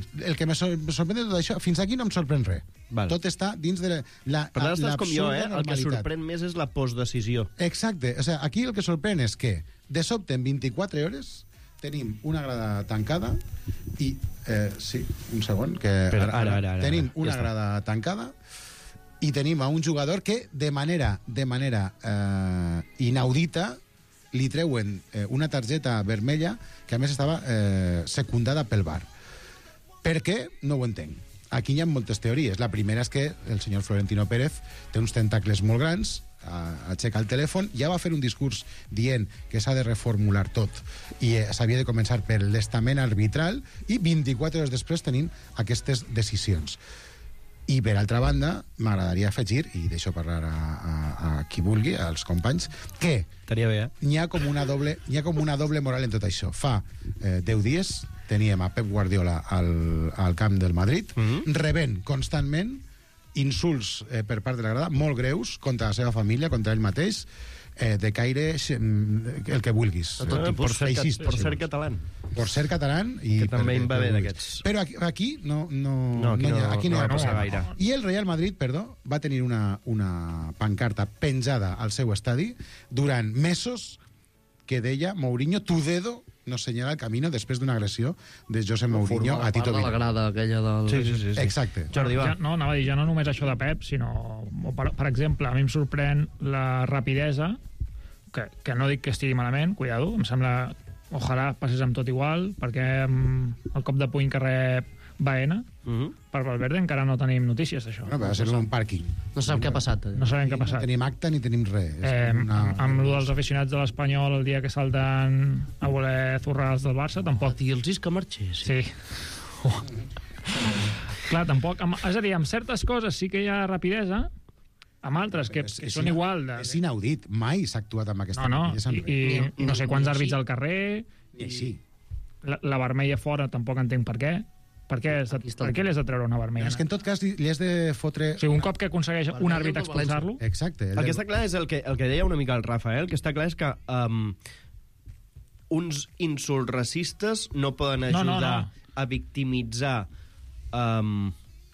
el que me sor sorprèn de tot això, fins aquí no em sorprèn res. Val. Tot està dins de la, la, Per tant, estàs com jo, eh? El que normalitat. sorprèn més és la postdecisió. Exacte. O sigui, aquí el que sorprèn és que, de sobte, en vint-i-quatre hores, tenim una grada tancada i... Eh, sí, un segon, que... Però ara, ara, ara, tenim ara, una ja grada tancada i tenim a un jugador que, de manera, de manera eh, inaudita, li treuen eh, una targeta vermella que, a més, estava eh, secundada pel V A R. Per què? No ho entenc. Aquí hi ha moltes teories. La primera és que el senyor Florentino Pérez té uns tentacles molt grans, aixeca el telèfon, ja va fer un discurs dient que s'ha de reformular tot i eh, s'havia de començar per l'estament arbitral, i vint-i-quatre hores després tenim aquestes decisions. I, per altra banda, m'agradaria afegir, i deixo parlar a, a, a qui vulgui, als companys, que Estaria bé, eh? n'hi ha com una doble, n'hi ha com una doble moral en tot això. Fa eh, deu dies teníem a Pep Guardiola al, al camp del Madrid, mm-hmm. rebent constantment insults eh, per part de la grada, molt greus, contra la seva família, contra ell mateix, eh, de caire el que vulguis. De tot tipus. Per ser, Feixista, per si ser vols. català. Per ser català i... Que també em va bé per- d'aquests. Però aquí, aquí no, no, No, aquí hi ha- no- aquí no, no hi ha va passar problema. gaire. I el Real Madrid, perdó, va tenir una, una pancarta penjada al seu estadi durant mesos que deia Mourinho, tu dedo nos señala el camino, després d'una agressió de José Mourinho Formava a Tito part de la Villar. grada aquella del... Sí, sí, sí. sí. Exacte. Jordi, va. Ja, no, anava a dir, ja no només això de Pep, sinó, o per, per exemple, a mi em sorprèn la rapidesa, que, que no dic que estigui malament, cuidado, em sembla, ojalà passés amb tot igual, perquè amb el cop de puny que rep Baena, Mm-hmm. per Valverde encara no tenim notícies d'això. No, va ser en un pàrquing. No sap què ha passat. No sabem què ha No passat. tenim acte ni tenim res. És Eh, una... amb, amb lo dels aficionats de l'Espanyol el dia que salten a voler zurrar els del Barça, tampoc... Dir-los que marxessin. Sí. Oh. Clar, tampoc... Amb, és a dir, amb certes coses sí que hi ha rapidesa, amb altres que, És que és són ina- igual de... És inaudit. Mai s'ha actuat amb aquesta No, no, rapidesa en i, res. i no sé quants àrbits al carrer, I així. la, la vermella fora tampoc entenc per què. Per què, has de, Aquí està per el- què li has de treure una Però vermella? és que en tot cas li, li has de fotre... O sigui, un cop que aconsegueix Per un què àrbit el del València? expulsar-lo... Exacte. El que està clar és el que, el que deia una mica el Rafael, el que està clar és que um, uns insults racistes no poden No, ajudar no, no. a victimitzar um,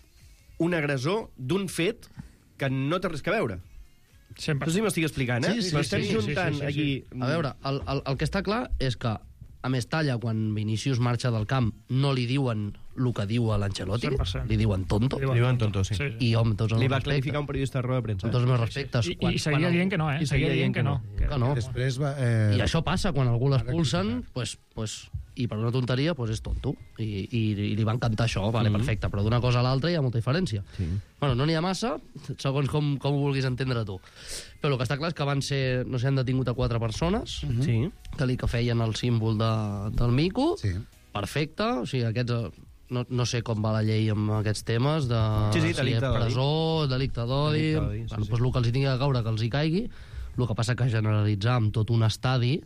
un agressor d'un fet que no té res que veure. Sempre. No sé si m'estic explicant, eh? Sí, sí, Però estem sí, sí, juntant sí, sí, sí. aquí... A veure, el, el, el que està clar és que a Mestalla, quan Vinícius marxa del camp, no li diuen el que diu a l'Ancelotti, cent per cent. li diuen tonto, Li Li diuen tonto, sí. Sí, sí. i home, tots els Li meus va respectes. clarificar un periodista de roda de premsa. Amb tots els meus respectes. I, i seguia dient que no, eh? I seguia dient que no. Que, Que no. Després va... Eh... I això passa, quan algú l'expulsen, pues, pues, i per una tonteria, pues és tonto. I, i, i li va encantar això, vale, Mhm. mm -hmm. perfecte, però d'una cosa a l'altra hi ha molta diferència. Sí. Bueno, no n'hi ha massa, segons com, com ho vulguis entendre tu. Però el que està clar és que van ser, no sé, han detingut a quatre persones, mm -hmm. Sí. que li que feien el símbol de, del mico, Sí. perfecte, o sigui, aquests... eh, No, no sé com va la llei amb aquests temes de Sí, sí, si delicte és d'odi. presó, delicte d'odi, Delicte d'odi, sí, bueno, sí. doncs el que els hi tingui que caure que els hi caigui. El que passa que generalitzar amb tot un estadi,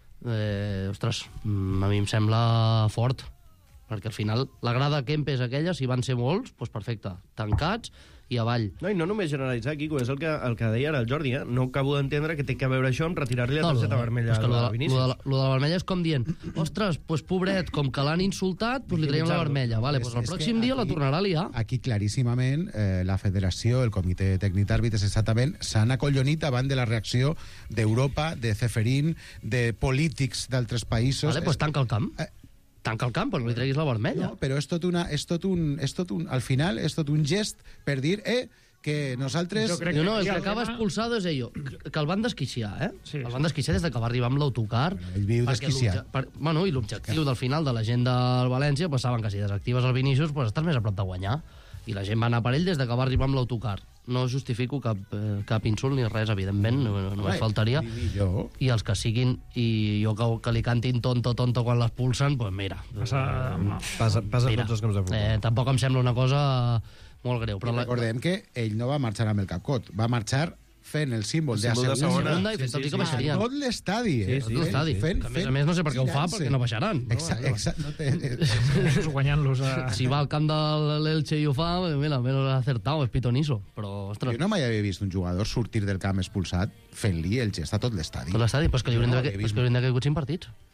eh, ostres, mm, a mi em sembla fort, perquè al final la grada Kempes aquella, si van ser molts, doncs perfecte, tancats i avall. No, i no només generalitzar, Quico, és el que, el que deia ara el Jordi, eh? No acabo d'entendre que té que veure això amb retirar-li la targeta vermella és que lo de, a la, lo, Vinícius. de la, lo de la vermella és com dient, ostres, pues, pobret, com que l'han insultat, pues, li traiem la vermella. Vale, pues, el És- és pròxim que dia la aquí- tornarà a liar. Aquí, claríssimament, eh, la federació, el comitè tècnic d'àrbitres, exactament, s'han acollonit davant de la reacció d'Europa, de Ceferín, de polítics d'altres països. Vale, pues tanca el camp. Eh, Tanca el camp, però no li treguis la vermella. No, però és tot una, és tot un, és tot un, al final és tot un gest per dir, eh, que nosaltres... Jo crec No, no, el Sí, que el acaba tema- expulsado és ell, que el van desquiciar, eh? Sí, el sí. van desquiciar des de que va arribar amb l'autocar. Bueno, ell viu perquè desquiciat. l'obje- Per, bueno, i l'objectiu del final de la gent del València, pues, saben que si desactives el Vinícius, pues, estàs més a prop de guanyar. I la gent va anar per ell des de que va arribar amb l'autocar. No justifico cap, eh, cap insult ni res, evidentment, no, només Ai, faltaria. i jo. I els que siguin, i jo que, que li cantin tonto, tonto quan l'expulsen, pues mira, Passa, Passa, passa mira tots els camps de futbol. eh, tampoc em sembla una cosa molt greu. Però I la, recordem que ell no va marxar amb el capcot, va marxar fent el símbol, El de símbol de assegurança segona i fent tot i que baixarien. a tot l'estadi. eh? Sí, sí, tot l'estadi. Fent- Que, a més a fent- més, no sé per què ho fa, girant-se. perquè no baixaran. No? Exacte, exacte. No té... guanyant-los a... Si va al camp de l'Elche i ho fa, mira, menos acertado, és pitoniso. Però, ostres, Jo no mai havia vist un jugador sortir del camp expulsat fent-li el gest a tot l'estadi. tot l'estadi, pues que li haurien Jo no d'haver he pues vist. que haurien d'haver caigut cinc partits.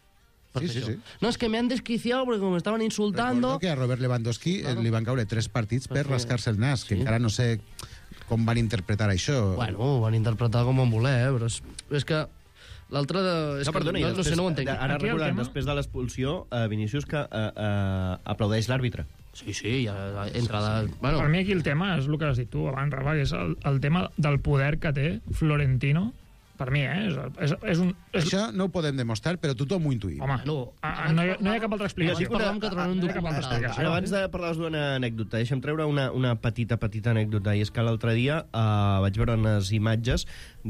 per Sí, fer sí, això. sí. No, és que me han desquiciado porque me estaban insultando. Recordo que a Robert Lewandowski claro. li van caure tres partits per Perquè- rascar-se el nas, que Sí. encara no sé com van interpretar això. Bueno, ho van interpretar com van voler, eh? Però és, és que l'altre... de- És No, que perdona, i no, no sé, després, no ho entenc. de- Ara Aquí el recordant, tema- després de l'expulsió, eh, Vinícius que eh, eh, aplaudeix l'àrbitre. Sí, sí, ja entra de... Bueno, Per mi aquí el tema és el que has dit tu abans, Rafa, que és el, el tema del poder que té Florentino. Per mi, eh? És, és, és un... És... Això no ho podem demostrar, però tothom ho intuïm. Home, no, a, a, no, hi ha, no hi ha cap altra explicació. Abans parlàvem que trobarem un No hi ha cap altra documental. explicació. Ara, abans de parlar d'una anècdota, deixa'm treure una, una petita, petita anècdota, i és que l'altre dia eh, vaig veure unes imatges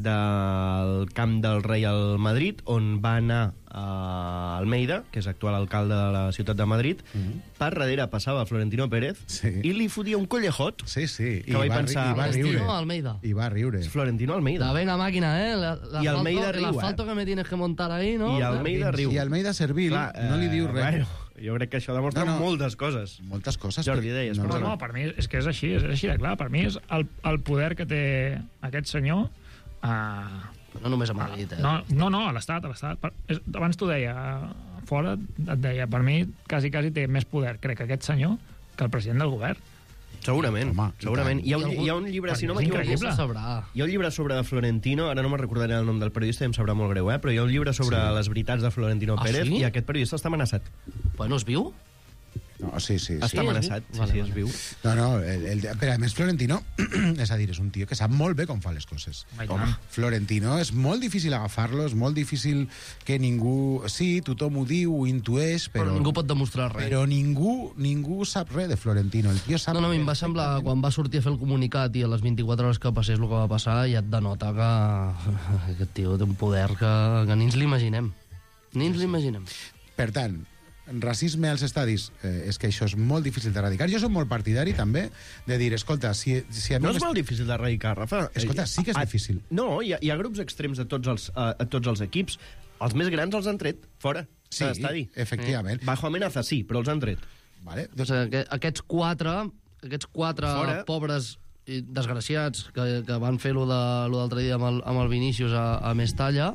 del camp del Rei al Madrid, on va anar eh, Almeida, que és actual alcalde de la ciutat de Madrid, mm -hmm. per darrere passava Florentino Pérez, Sí. i li fotia un collejot. Sí, sí. Que vaig va, pensar, I va riure. Florentino Almeida. I va riure. Florentino Almeida. La vena máquina, eh? La, la I Almeida asfalto- riu, el asfalto eh? que me tienes que montar ahí, no? I Almeida riu. I Almeida Servil Clar, no li diu eh, res. Bueno, jo crec que això demostra No, no. moltes coses. Moltes coses. Jordi, però- deies, No, perdona. no, per mi és que és així, és així de clar. Per mi és el, el poder que té aquest senyor a... No només a Madrid, eh? No, no, no, a l'Estat, a l'Estat. Per- és- Abans t'ho deia, fora et deia, per mi quasi, quasi té més poder, crec, aquest senyor, que el president del govern. Segurament, Home, i segurament. Hi ha, un, I algú- hi ha un llibre, si no és m'equivoco... increïble. Se sabrà. Hi ha un llibre sobre Florentino, ara no me'n recordaré el nom del periodista i em sabrà molt greu, eh? Però hi ha un llibre sobre Sí. les veritats de Florentino Ah, Pérez sí? i aquest periodista està amenaçat. Bueno, es viu? No, sí, sí. Està sí. amenaçat, és sí, vale, sí, vale. es viu. No, no, el, el, però a més Florentino, és a dir, és un tio que sap molt bé com fa les coses. Home, i tant. Florentino és molt difícil agafar-lo, és molt difícil que ningú... Sí, tothom ho diu, ho intueix, però... Però ningú pot demostrar res. Però ningú, ningú sap res de Florentino. El tio sap... No, no, a mi em va semblar, quan va sortir a fer el comunicat i a les vint-i-quatre hores que passés el que va passar, ja et denota que aquest tio té un poder que, que ni ens l'imaginem. Ni ens l'imaginem. Per tant, racisme als estadis, eh, és que això és molt difícil d'erradicar. Jo soc molt partidari, també, de dir, escolta, si, si a mi No és m'est- molt difícil d'erradicar, Rafa. Escolta, sí que és Ah, difícil. No, hi ha, hi ha grups extrems a tots els, a, a tots els equips. Els més grans els han tret fora Sí, de l'estadi. efectivament. Bajo amenaza, sí, però els han tret. Vale? O sigui, que aquests quatre, aquests quatre Fora. pobres i desgraciats que, que van fer lo de- lo d'altre dia amb el, amb el Vinícius a, a Mestalla,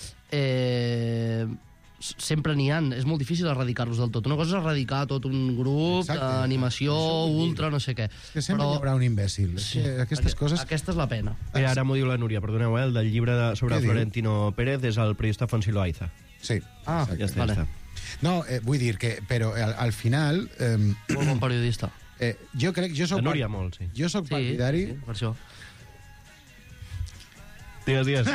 eh, s- sempre n'hi han. És molt difícil erradicar-los del tot. Una cosa és erradicar tot un grup Exacte. d'animació, Això vull dir. ultra, no sé què. És que sempre hi haurà un imbècil. Sí, És que aquestes perquè coses... Aquesta és la pena. Mira, ara m'ho diu la Núria, perdoneu, eh? El del llibre de, sobre Què diu? Florentino Pérez és el periodista Fonsi Loaiza. Sí. Ah, exacte. Ja està, Vale. ja està. No, eh, vull dir que, però al, al final, eh, Molt bon periodista. eh, jo crec, jo soc, La Núria molt, sí. jo soc Sí, partidari... sí, per això. Digues, digues.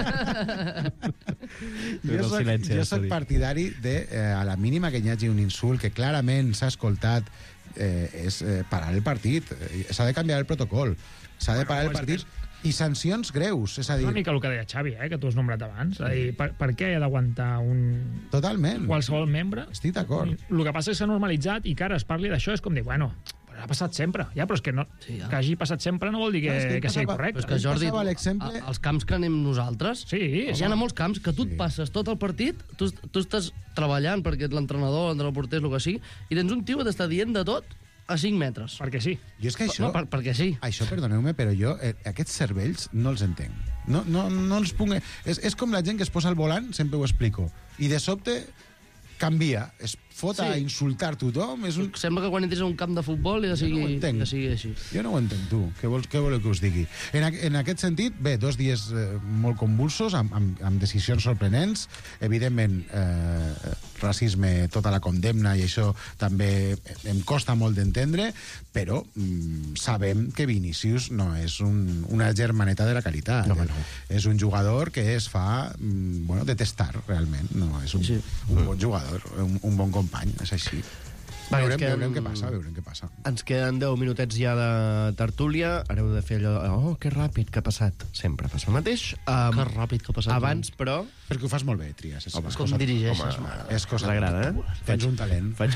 Jo El soc, silenci, jo ha soc dit. partidari de, eh, a la mínima que hi hagi un insult que clarament s'ha escoltat, eh, és eh, parar el partit. Eh, S'ha de canviar el protocol. S'ha de Bueno, parar el és partit. I sancions greus, és a És dir, una mica el que deia Xavi, eh, que tu has nombrat abans. És a dir, per, per què ha d'aguantar un... totalment. qualsevol membre? Estic d'acord. El que passa és que s'ha normalitzat i que ara es parli d'això és com dir, bueno, però ha passat sempre. Ja, però és que, no, Sí, ja. que hagi passat sempre no vol dir que, No, és que que sigui passava- correcte. Però és que, Ahir Jordi, passava tu, l'exemple- a- als camps que anem nosaltres, Sí, hi ha home. molts camps que tu et Sí. passes tot el partit, tu, tu estàs treballant perquè ets l'entrenador, l'entrenador porter, el que sigui, i tens un tio que t'està dient de tot a cinc metres. Perquè sí. Jo és que això... No, per, perquè sí. Això, perdoneu-me, però jo eh, aquests cervells no els entenc. No, no, no els puc... És, és com la gent que es posa al volant, sempre ho explico, i de sobte canvia, es fot a Sí. insultar tothom, és un... Sembla que quan entres a un camp de futbol ja Jo no ho sigui, entenc. ja sigui així. Jo no ho entenc, tu. Què, vols, què voleu que us digui? En, a, en aquest sentit, bé, dos dies eh, molt convulsos, amb, amb, amb decisions sorprenents. Evidentment, eh, racisme, tota la condemna, i això també em costa molt d'entendre, però mm, sabem que Vinícius no és un, una germaneta de la caritat. No, no. És un jugador que es fa, mm, bueno, detestar, realment. No, és un, Sí. un bon jugador, un, un bon company, és així. Va, veurem, ens queden- veurem què passa, veurem què passa. Ens queden deu minutets ja de tertúlia. Ara heu de fer allò... Oh, que ràpid que ha passat. Sempre passa el mateix. Um, Que ràpid que ha passat. abans, però... Perquè ho fas molt bé, Trias. És, Home, és Com cosa, dirigeixes, home, mare. és cosa M'agrada, eh? Tens un talent. Faig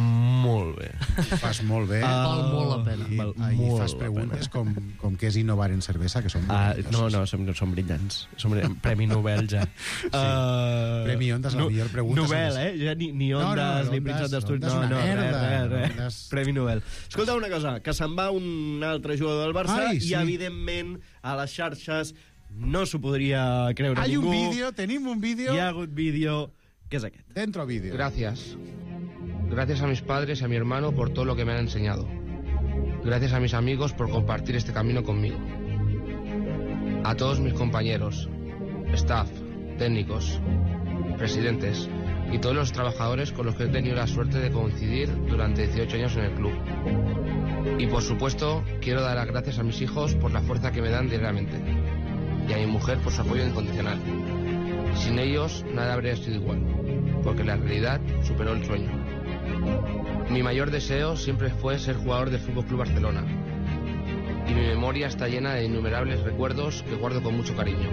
molt bé. Ho fas molt bé. Val molt la pena. I, Val i molt fas la preguntes com, com què és innovar en cervesa, que són Uh, no, meravelloses. no, som, som brillants. Som brillants. Premi Nobel, ja. Sí. Uh, Premi Ondas, la millor pregunta Nobel, sobre- eh? Ja ni, ni No, no, Ondas, ni Ondas- Príncep d'Astúries. Ondas No, una no, merda. res, res, res. Ondas- Premi Nobel. Escolta una cosa, que se'n va un altre jugador del Barça Ai, i, sí. evidentment, a les xarxes no s'ho podria creure Hay ningú. un vídeo, tenim un vídeo... Hi ha hagut vídeo que és aquest. Dentro vídeo. Gracias. Gracias a mis padres y a mi hermano por todo lo que me han enseñado. Gracias a mis amigos por compartir este camino conmigo. A todos mis compañeros, staff, técnicos, presidentes y todos los trabajadores con los que he tenido la suerte de coincidir durante dieciocho años en el club. Y por supuesto, quiero dar las gracias a mis hijos por la fuerza que me dan diariamente y a mi mujer por su apoyo incondicional. Sin ellos, nada habría sido igual, porque la realidad superó el sueño. Mi mayor deseo siempre fue ser jugador del F C Barcelona, y mi memoria está llena de innumerables recuerdos que guardo con mucho cariño.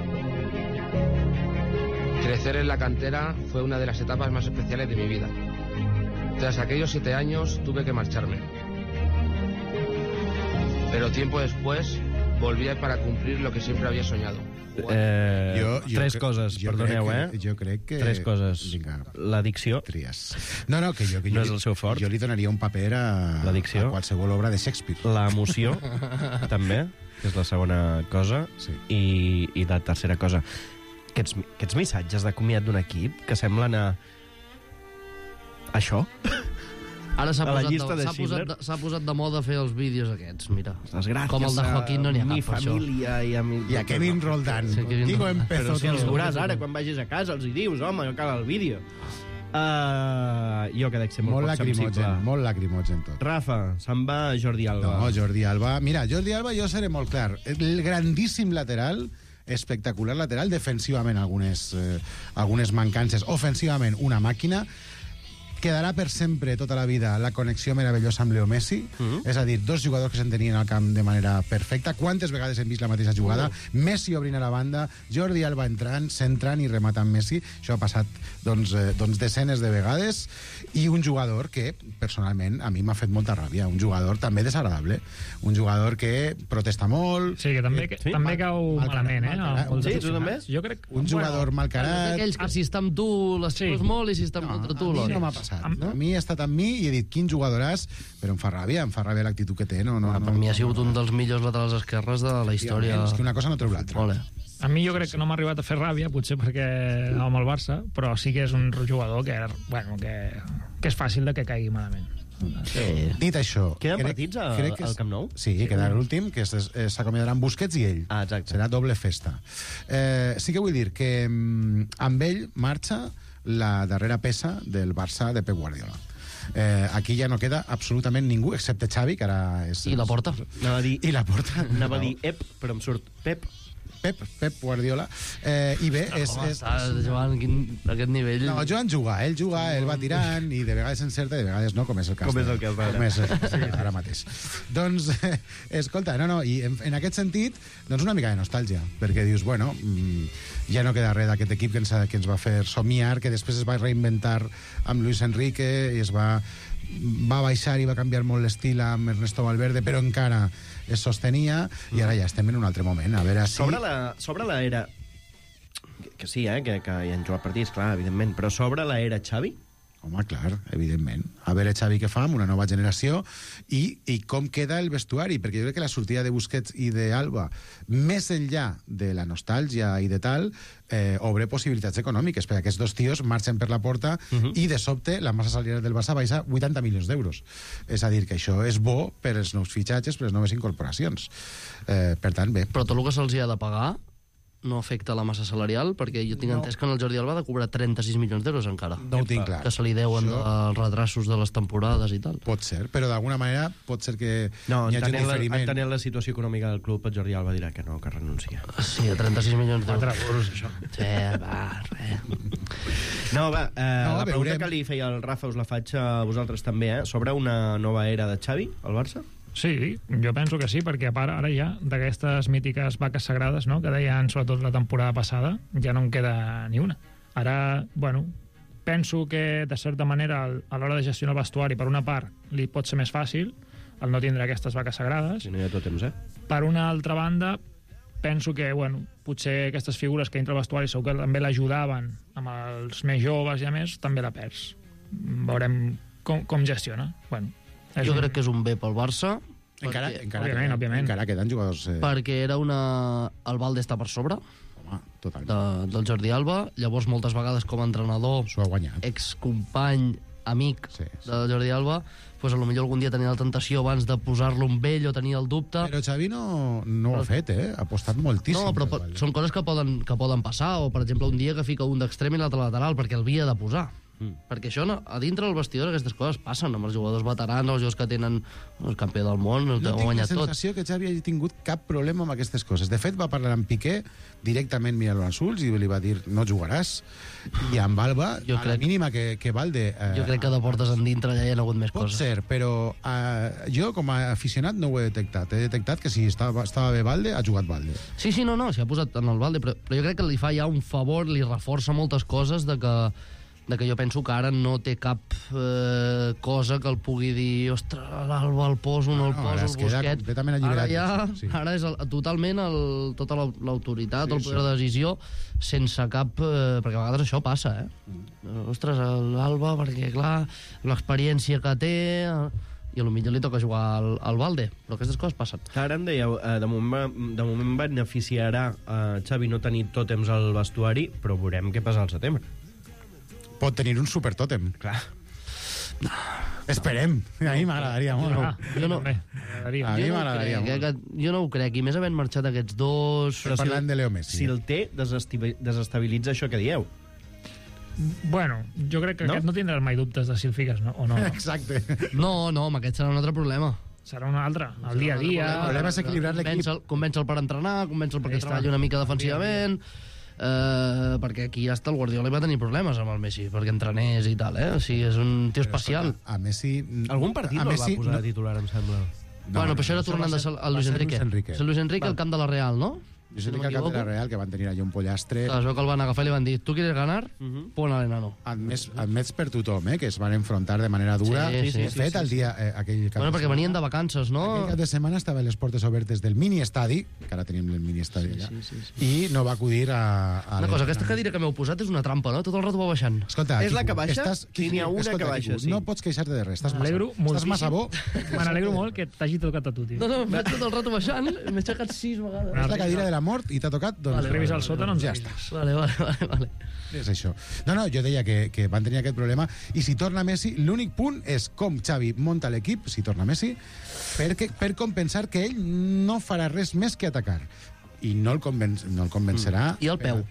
Crecer en la cantera fue una de las etapas más especiales de mi vida. Tras aquellos siete años tuve que marcharme. Pero tiempo después volví para cumplir lo que siempre había soñado. Eh, Jo- jo tres cre- coses, jo perdoneu, crec que- eh? jo crec que- Tres coses. Vinga. L'addicció. Tries. No, no, que jo, que jo, No li- és el seu fort. jo li donaria un paper a, L'addicció. a qualsevol obra de Shakespeare. L'emoció, també, que és la segona cosa. Sí. I, I la tercera cosa. Aquests, aquests missatges de comiat d'un equip que semblen a... Això? Ara s'ha A la posat, llista de, de s'ha posat, Schindler. de, s'ha posat de moda fer els vídeos aquests, mira. Les gràcies Com el de Joaquín no n'hi ha a mi cap per això. família i a mi... I a Kevin Roldán. Sí, Kevin Contigo Roldán. empezó Però si els todo. veuràs ara, quan vagis a casa, els hi dius, home, que cal el vídeo. Uh, jo que dec ser molt, Molt poc sensible. lacrimogen, molt lacrimogen tot. Rafa, se'n va Jordi Alba. No, Jordi Alba... Mira, Jordi Alba jo seré molt clar. El grandíssim lateral, espectacular lateral, defensivament algunes, eh, algunes mancances, ofensivament una màquina, quedarà per sempre, tota la vida, la connexió meravellosa amb Leo Messi, Mhm. és a dir, dos jugadors que s'entenien al camp de manera perfecta. Quantes vegades hem vist la mateixa jugada? Messi obrint a la banda, Jordi Alba entrant, centrant i rematant Messi. Això ha passat doncs, eh, doncs desenes de vegades, i un jugador que, personalment, a mi m'ha fet molta ràbia. Un jugador també desagradable. Un jugador que protesta molt. Sí, que també, que, Sí? també Mal- cau mal malament, eh? carat, a molts Sí, tu també? aficionats. Jo crec... Un jugador mal És carat. d'aquells que si està amb tu l'estimes Sí. molt i si està amb contra tu a mi l'odies. no m'ha passat. Am- A mi ha estat amb mi i he dit, quin jugadoràs, però em fa ràbia, em fa ràbia l'actitud que té. No, no, Ah, no, per mi ha no, sigut no, un dels millors laterals esquerres de la història. És que una cosa no treu l'altra. Ole. A mi jo crec que no m'ha arribat a fer ràbia, potser perquè amb el Barça, però sí que és un jugador que, bueno, que, que és fàcil de que caigui malament. Sí. Dit això... Queden crec- partits a- crec que és- al Camp Nou? Sí, quedarà l'últim, que és- eh, s'acomiadaran Busquets i ell. Ah, exacte. Serà doble festa. Eh, sí que vull dir que mm, amb ell marxa la darrera peça del Barça de Pep Guardiola. Eh, aquí ja no queda absolutament ningú, excepte Xavi, que ara és... I la porta. Anava a dir, I la porta. anava a dir Ep, però em surt Pep. Pep, Pep Guardiola. Eh, I bé, és... Com és, estàs, Joan, quin, aquest nivell... No, Joan juga, ell juga, ell va tirant i de vegades encerta i de vegades no, com és el cas. Com és de- el cas d'ara. Com és, sí, ara mateix. Doncs, eh, escolta, no, no, i en, en aquest sentit, doncs una mica de nostàlgia, perquè dius, bueno, mm, ja no queda res d'aquest equip que ens, ha- que ens va fer somiar, que després es va reinventar amb Luis Enrique i es va va baixar i va canviar molt l'estil amb Ernesto Valverde, però encara es sostenia, i ara ja estem en un altre moment. A veure si... Sobre la, sobre la era... Que, que sí, eh, que, que hi han jugat partits, clar, evidentment, però sobre la era Xavi? Home, clar, evidentment. A veure, Xavi, què fa amb una nova generació i, i com queda el vestuari, perquè jo crec que la sortida de Busquets i d'Alba, més enllà de la nostàlgia i de tal, eh, obre possibilitats econòmiques, perquè aquests dos tios marxen per la porta uh -huh. i, de sobte, la massa salarial del Barça baixa vuitanta milions d'euros. És a dir, que això és bo per als nous fitxatges, per les noves incorporacions. Eh, per tant, bé. Però tot el que se'ls ha de pagar no afecta la massa salarial, perquè jo tinc no. entès que en el Jordi Alba ha de cobrar trenta-sis milions d'euros encara. No ho tinc clar. Que se li deuen Això... els retrasos de les temporades i tal. Pot ser, però d'alguna manera pot ser que No, hi hagi un entenent la, diferiment. entenent la situació econòmica del club, el Jordi Alba dirà que no, que renuncia. Sí, a trenta-sis milions d'euros. Quatre euros, això. Sí, va, res. No, va, eh, No, la pregunta veurem. que li feia el Rafa us la faig a vosaltres també, eh? Sobre una nova era de Xavi, al Barça? Sí, jo penso que sí, perquè a part ara ja d'aquestes mítiques vaques sagrades, no?, que deien sobretot la temporada passada, ja no en queda ni una. Ara, bueno, penso que de certa manera a l'hora de gestionar el vestuari, per una part, li pot ser més fàcil el no tindre aquestes vaques sagrades. Si no hi ha tot temps, eh? Per una altra banda, penso que, bueno, potser aquestes figures que dintre el vestuari segur que també l'ajudaven amb els més joves i a més, també la perds. Veurem com, com gestiona. Bueno, és Jo un- crec que és un bé pel Barça, Encara, perquè, encara, òbviament, queden, òbviament. encara queden jugadors... Eh... perquè era una... El Valde està per sobre. Home, totalment. De, del Jordi Alba. Llavors, moltes vegades, com a entrenador, s'ho ha guanyat. Excompany, amic sí, sí. del Jordi Alba, pues, potser algun dia tenia la tentació abans de posar-lo amb ell o tenia el dubte. Però Xavi no, no ho ha fet, eh? Ha apostat moltíssim. No, però po són coses que poden, que poden passar, o per exemple un dia que fica un d'extrem i l'altre lateral, perquè el havia de posar. Mm. Perquè això, no, a dintre del vestidor, aquestes coses passen amb els jugadors veterans, els jugadors que tenen el campió del món, el no ho ha guanyat tot. No tinc la sensació que Xavi hagi tingut cap problema amb aquestes coses. De fet, va parlar amb Piqué directament mirant als ulls i li va dir no jugaràs. I amb Alba, jo a crec, la mínima que, que Valde... Eh, jo crec que de portes en dintre ja hi ha hagut més pot coses. Pot ser, però eh, jo com a aficionat no ho he detectat. He detectat que si estava, estava bé Valde, ha jugat Valde. Sí, sí, no, no, s'hi ha posat en el Valde, però, però jo crec que li fa ja un favor, li reforça moltes coses de que de que jo penso que ara no té cap eh, cosa que el pugui dir ostres, l'Alba el poso, no el no, poso, el Busquets. Ara ja, sí. ara és el, totalment el, tota l'autoritat, sí, el poder sí. de decisió, sense cap... Eh, perquè a vegades això passa, eh? Mm. Ostres, l'Alba, perquè clar, l'experiència que té... i potser li toca jugar al, al Valde, però aquestes coses passen. Ara em dèieu, eh, de moment, de moment beneficiarà eh, Xavi no tenir tòtems al vestuari, però veurem què passa al setembre. Pot tenir un supertòtem. Clar. No. Esperem. A mi m'agradaria molt. Ah, jo no. A mi m'agradaria molt. Que, jo no ho crec, i més havent marxat aquests dos... Però parlant si de Leo Messi. Si el té, desestabilitza això que dieu. Bueno, jo crec que no? aquest no tindràs mai dubtes de si el fiques no, o no. Exacte. No, no, amb aquest serà un altre problema. Serà un altre, el dia a dia... El problema és equilibrar l'equip. Convèncer-el per entrenar, convèncer-el perquè treballi una mica defensivament... Uh, perquè aquí hasta el Guardiola va tenir problemes amb el Messi, perquè entrenés i tal, eh? O sigui, és un tio especial. A, a Messi... Algun partit el va posar no... de titular, em sembla. No, bueno, però això era tornant de el Luis Enrique. És el Luis Enrique al camp de la Real, no? Luis Enrique al camp de la Real, que van tenir allà un pollastre... Es veu que el van agafar i li van dir, tu quieres ganar? Uh -huh. Pon a l'enano. Admets, admets per tothom, eh? Que es van enfrontar de manera dura. Sí, sí, de fet, sí, sí, el dia... Eh, aquell cap bueno, perquè venien de vacances, no? Aquell cap de setmana estava a les portes obertes del mini-estadi, que ara tenim el mini-estadi allà, sí, sí, sí, sí. I no va acudir a... a una cosa, aquesta cadira que m'heu posat és una trampa, no? Tot el rato va baixant. Escolta, és la que baixa? Estàs, sí, n'hi ha una escolta, que baixa, Quico, sí. No pots queixar-te de res, estàs massa, estàs massa bo. Me n'alegro molt que t'hagi tocat a tu, tio. No, no, em vaig tot el rato baixant, m'he aixecat sis vegades. És la cadira de la mort i t'ha tocat, doncs... Vale, al sòtano, ja està. Vale, vale, vale, vale. És això. No, no, jo deia que, que van tenir aquest problema i si torna Messi, l'únic punt és com Xavi munta l'equip, si torna Messi, perquè, per compensar que ell no farà res més que atacar. I no el, conven no el convencerà... Mm. I el peu.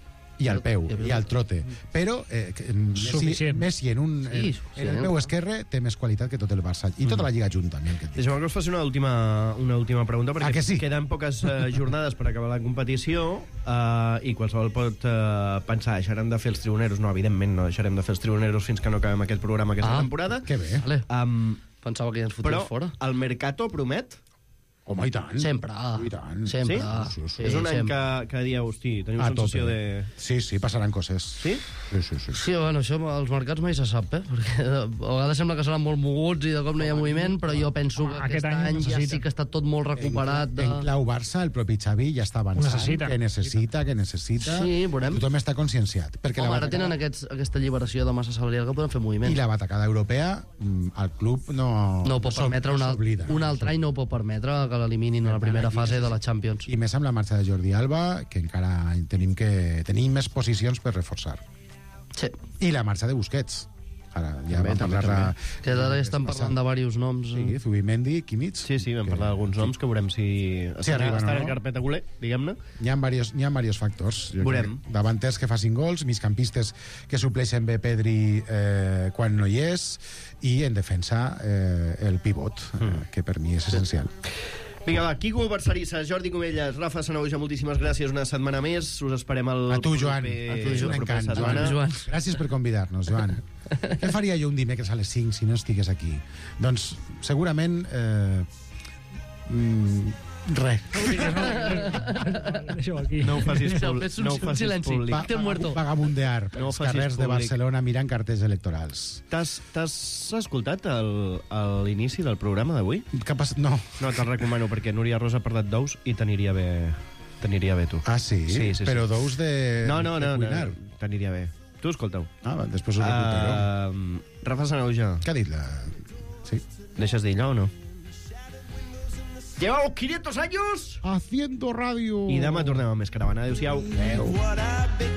I al peu, i al trote. Però eh, Messi, Messi en, un, en, sí, en el peu esquerre té més qualitat que tot el Barça. I tota la Lliga junta. Deixeu que us faci una última, una última pregunta, perquè ah, sí? queden poques uh, jornades per acabar la competició uh, i qualsevol pot uh, pensar, deixarem de fer els tribuneros. No, evidentment no deixarem de fer els tribuneros fins que no acabem aquest programa aquesta ah, temporada. Que bé. Vale. Um, Pensava que ja ens foties fora. Però el Mercato promet... Home, i tant. Sempre. I tant. Sempre. Sí? Sí, sí. És un any que, que dieu, hosti, teniu a sensació tope. de... Sí, sí, passaran coses. Sí? Sí, sí, sí. Sí, bueno, això als mercats mai se sap, eh? Perquè a vegades sembla que seran molt moguts i de cop no hi ha moviment, però jo penso que aquest, aquest any, any ja sí que està tot molt recuperat. En, de... en clau Barça, el propi Xavi ja està avançant, necessita. que necessita, que necessita. Sí, veurem. Tothom està conscienciat. Perquè Home, la ara tenen aquests, aquesta alliberació de massa salarial que poden fer moviments. I la batacada europea, el club no... No ho pot permetre, un, alt, un altre any no ho pot permetre que l'eliminin a la primera fase de la Champions. I més amb la marxa de Jordi Alba, que encara tenim que tenim més posicions per reforçar. Sí. I la marxa de Busquets. Ara ja també, vam també, parlar... també. Que ara estan parlant de diversos noms. Sí, Zubimendi, Kimmich... Sí, sí, vam que... parlar d'alguns noms que veurem si... Si arriben o no. en carpeta culer, diguem-ne. Hi ha diversos, hi ha diversos factors. Veurem. Davanters que facin gols, migcampistes que supleixen bé Pedri eh, quan no hi és, i en defensa eh, el pivot, mm. eh, que per mi és essencial. Vinga, va, Quico Barcerissa, Jordi Comelles, Rafa Sanahuja, moltíssimes gràcies una setmana més. Us esperem al... A tu, Joan. Proper... A tu, Joan. Encant, Joan. Joan. Gràcies per convidar-nos, Joan. Què faria jo un dimecres a les cinc si no estigués aquí? Doncs, segurament... Eh, mm, res. Deixeu aquí. No ho facis públic. No ho facis públic. Va, vagabundear per els carrers de Barcelona mirant cartells electorals. T'has escoltat l'inici del programa d'avui? No. No, te'l recomano, perquè Núria Rosa ha parlat d'ous i t'aniria bé, t'aniria bé, tu. Ah, sí? Sí, sí, sí. Però d'ous de, no, no, no, de cuinar? No, t'aniria bé. Tu escolta-ho. Ah, va, després ho recupero. Uh, Rafa Sanahuja. Què ha dit la... Sí? Deixes dir allò o no? Llevamos quinientos años haciendo radio. i demà tornem amb més caravana. Adéu-siau. Adéu.